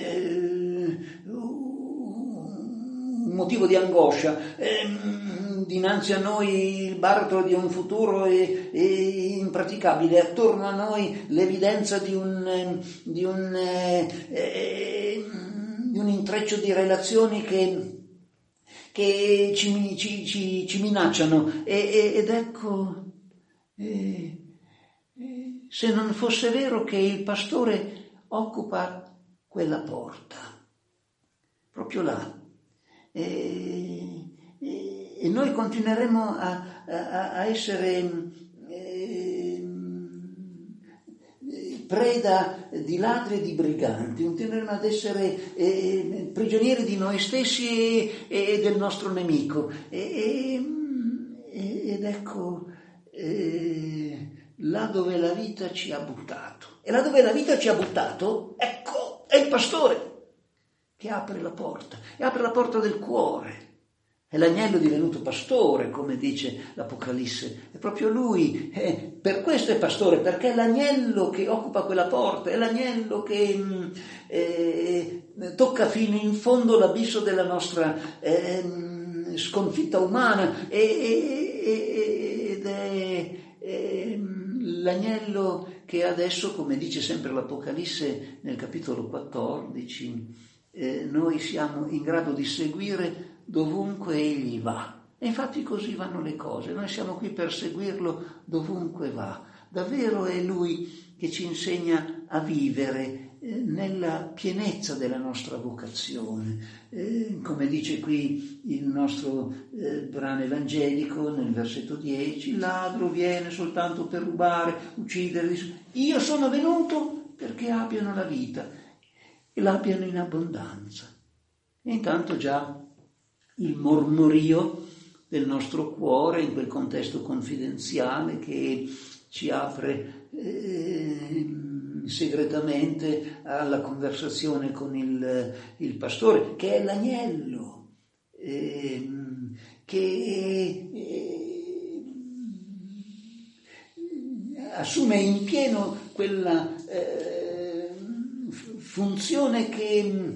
[SPEAKER 1] motivo di angoscia, dinanzi a noi il baratro di un futuro impraticabile, attorno a noi l'evidenza di un intreccio di relazioni che ci minacciano, ed ecco, se non fosse vero che il pastore occupa quella porta, proprio là, e noi continueremo a essere preda di ladri e di briganti, continueremo ad essere prigionieri di noi stessi e del nostro nemico, ed ecco là dove la vita ci ha buttato, e là dove la vita ci ha buttato, ecco, è il pastore che apre la porta, e apre la porta del cuore. È l'agnello divenuto pastore, come dice l'Apocalisse. È proprio lui. Per questo è pastore, perché è l'agnello che occupa quella porta, è l'agnello che tocca fino in fondo l'abisso della nostra sconfitta umana, ed è l'agnello che adesso, come dice sempre l'Apocalisse nel capitolo 14, noi siamo in grado di seguire dovunque egli va. E infatti così vanno le cose, noi siamo qui per seguirlo dovunque va. Davvero è lui che ci insegna a vivere nella pienezza della nostra vocazione. Come dice qui il nostro brano evangelico nel versetto 10, il ladro viene soltanto per rubare, uccidere. Io sono venuto perché abbiano la vita e l'abbiano in abbondanza. E intanto già il mormorio del nostro cuore in quel contesto confidenziale che ci apre segretamente alla conversazione con il pastore, che è l'agnello, che assume in pieno quella funzione che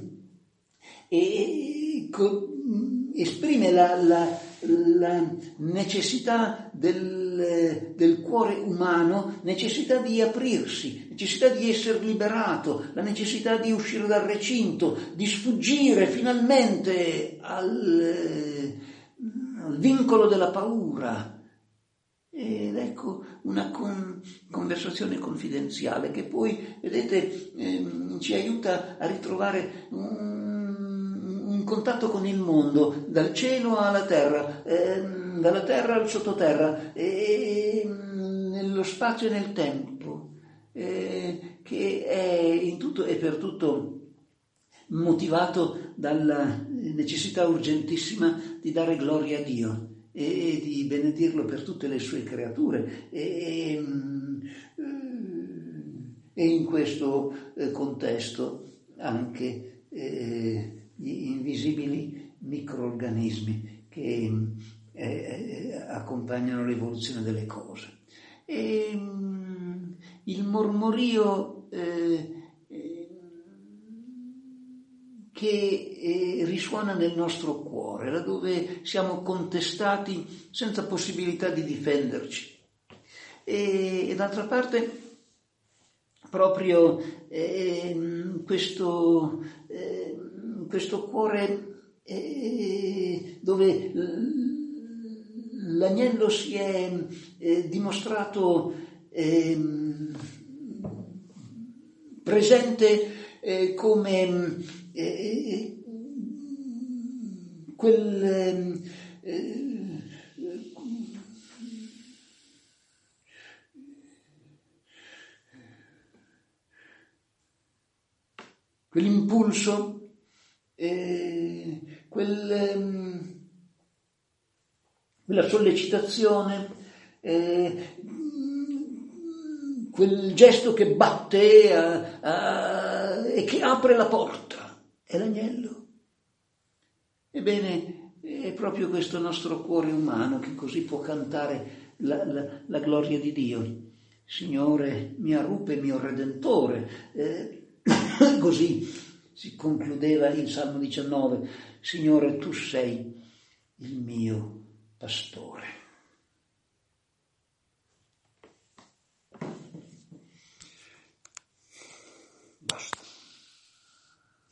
[SPEAKER 1] esprime la necessità del cuore umano, necessità di aprirsi, necessità di essere liberato, la necessità di uscire dal recinto, di sfuggire finalmente al vincolo della paura. Ed ecco una conversazione confidenziale che poi, vedete, ci aiuta a ritrovare un contatto con il mondo, dal cielo alla terra, dalla terra al sottoterra, nello spazio e nel tempo, che è in tutto e per tutto motivato dalla necessità urgentissima di dare gloria a Dio e di benedirlo per tutte le sue creature. E in questo contesto anche gli invisibili microorganismi che accompagnano l'evoluzione delle cose. E il mormorio che risuona nel nostro cuore, laddove siamo contestati senza possibilità di difenderci. E d'altra parte proprio questo cuore dove l'agnello si è dimostrato presente come quell'impulso, quella sollecitazione, quel gesto che batte e che apre la porta, è l'agnello. Ebbene, è proprio questo nostro cuore umano che così può cantare la gloria di Dio. Signore, mia rupe, mio Redentore. Così si concludeva il Salmo 19. Signore, tu sei il mio pastore.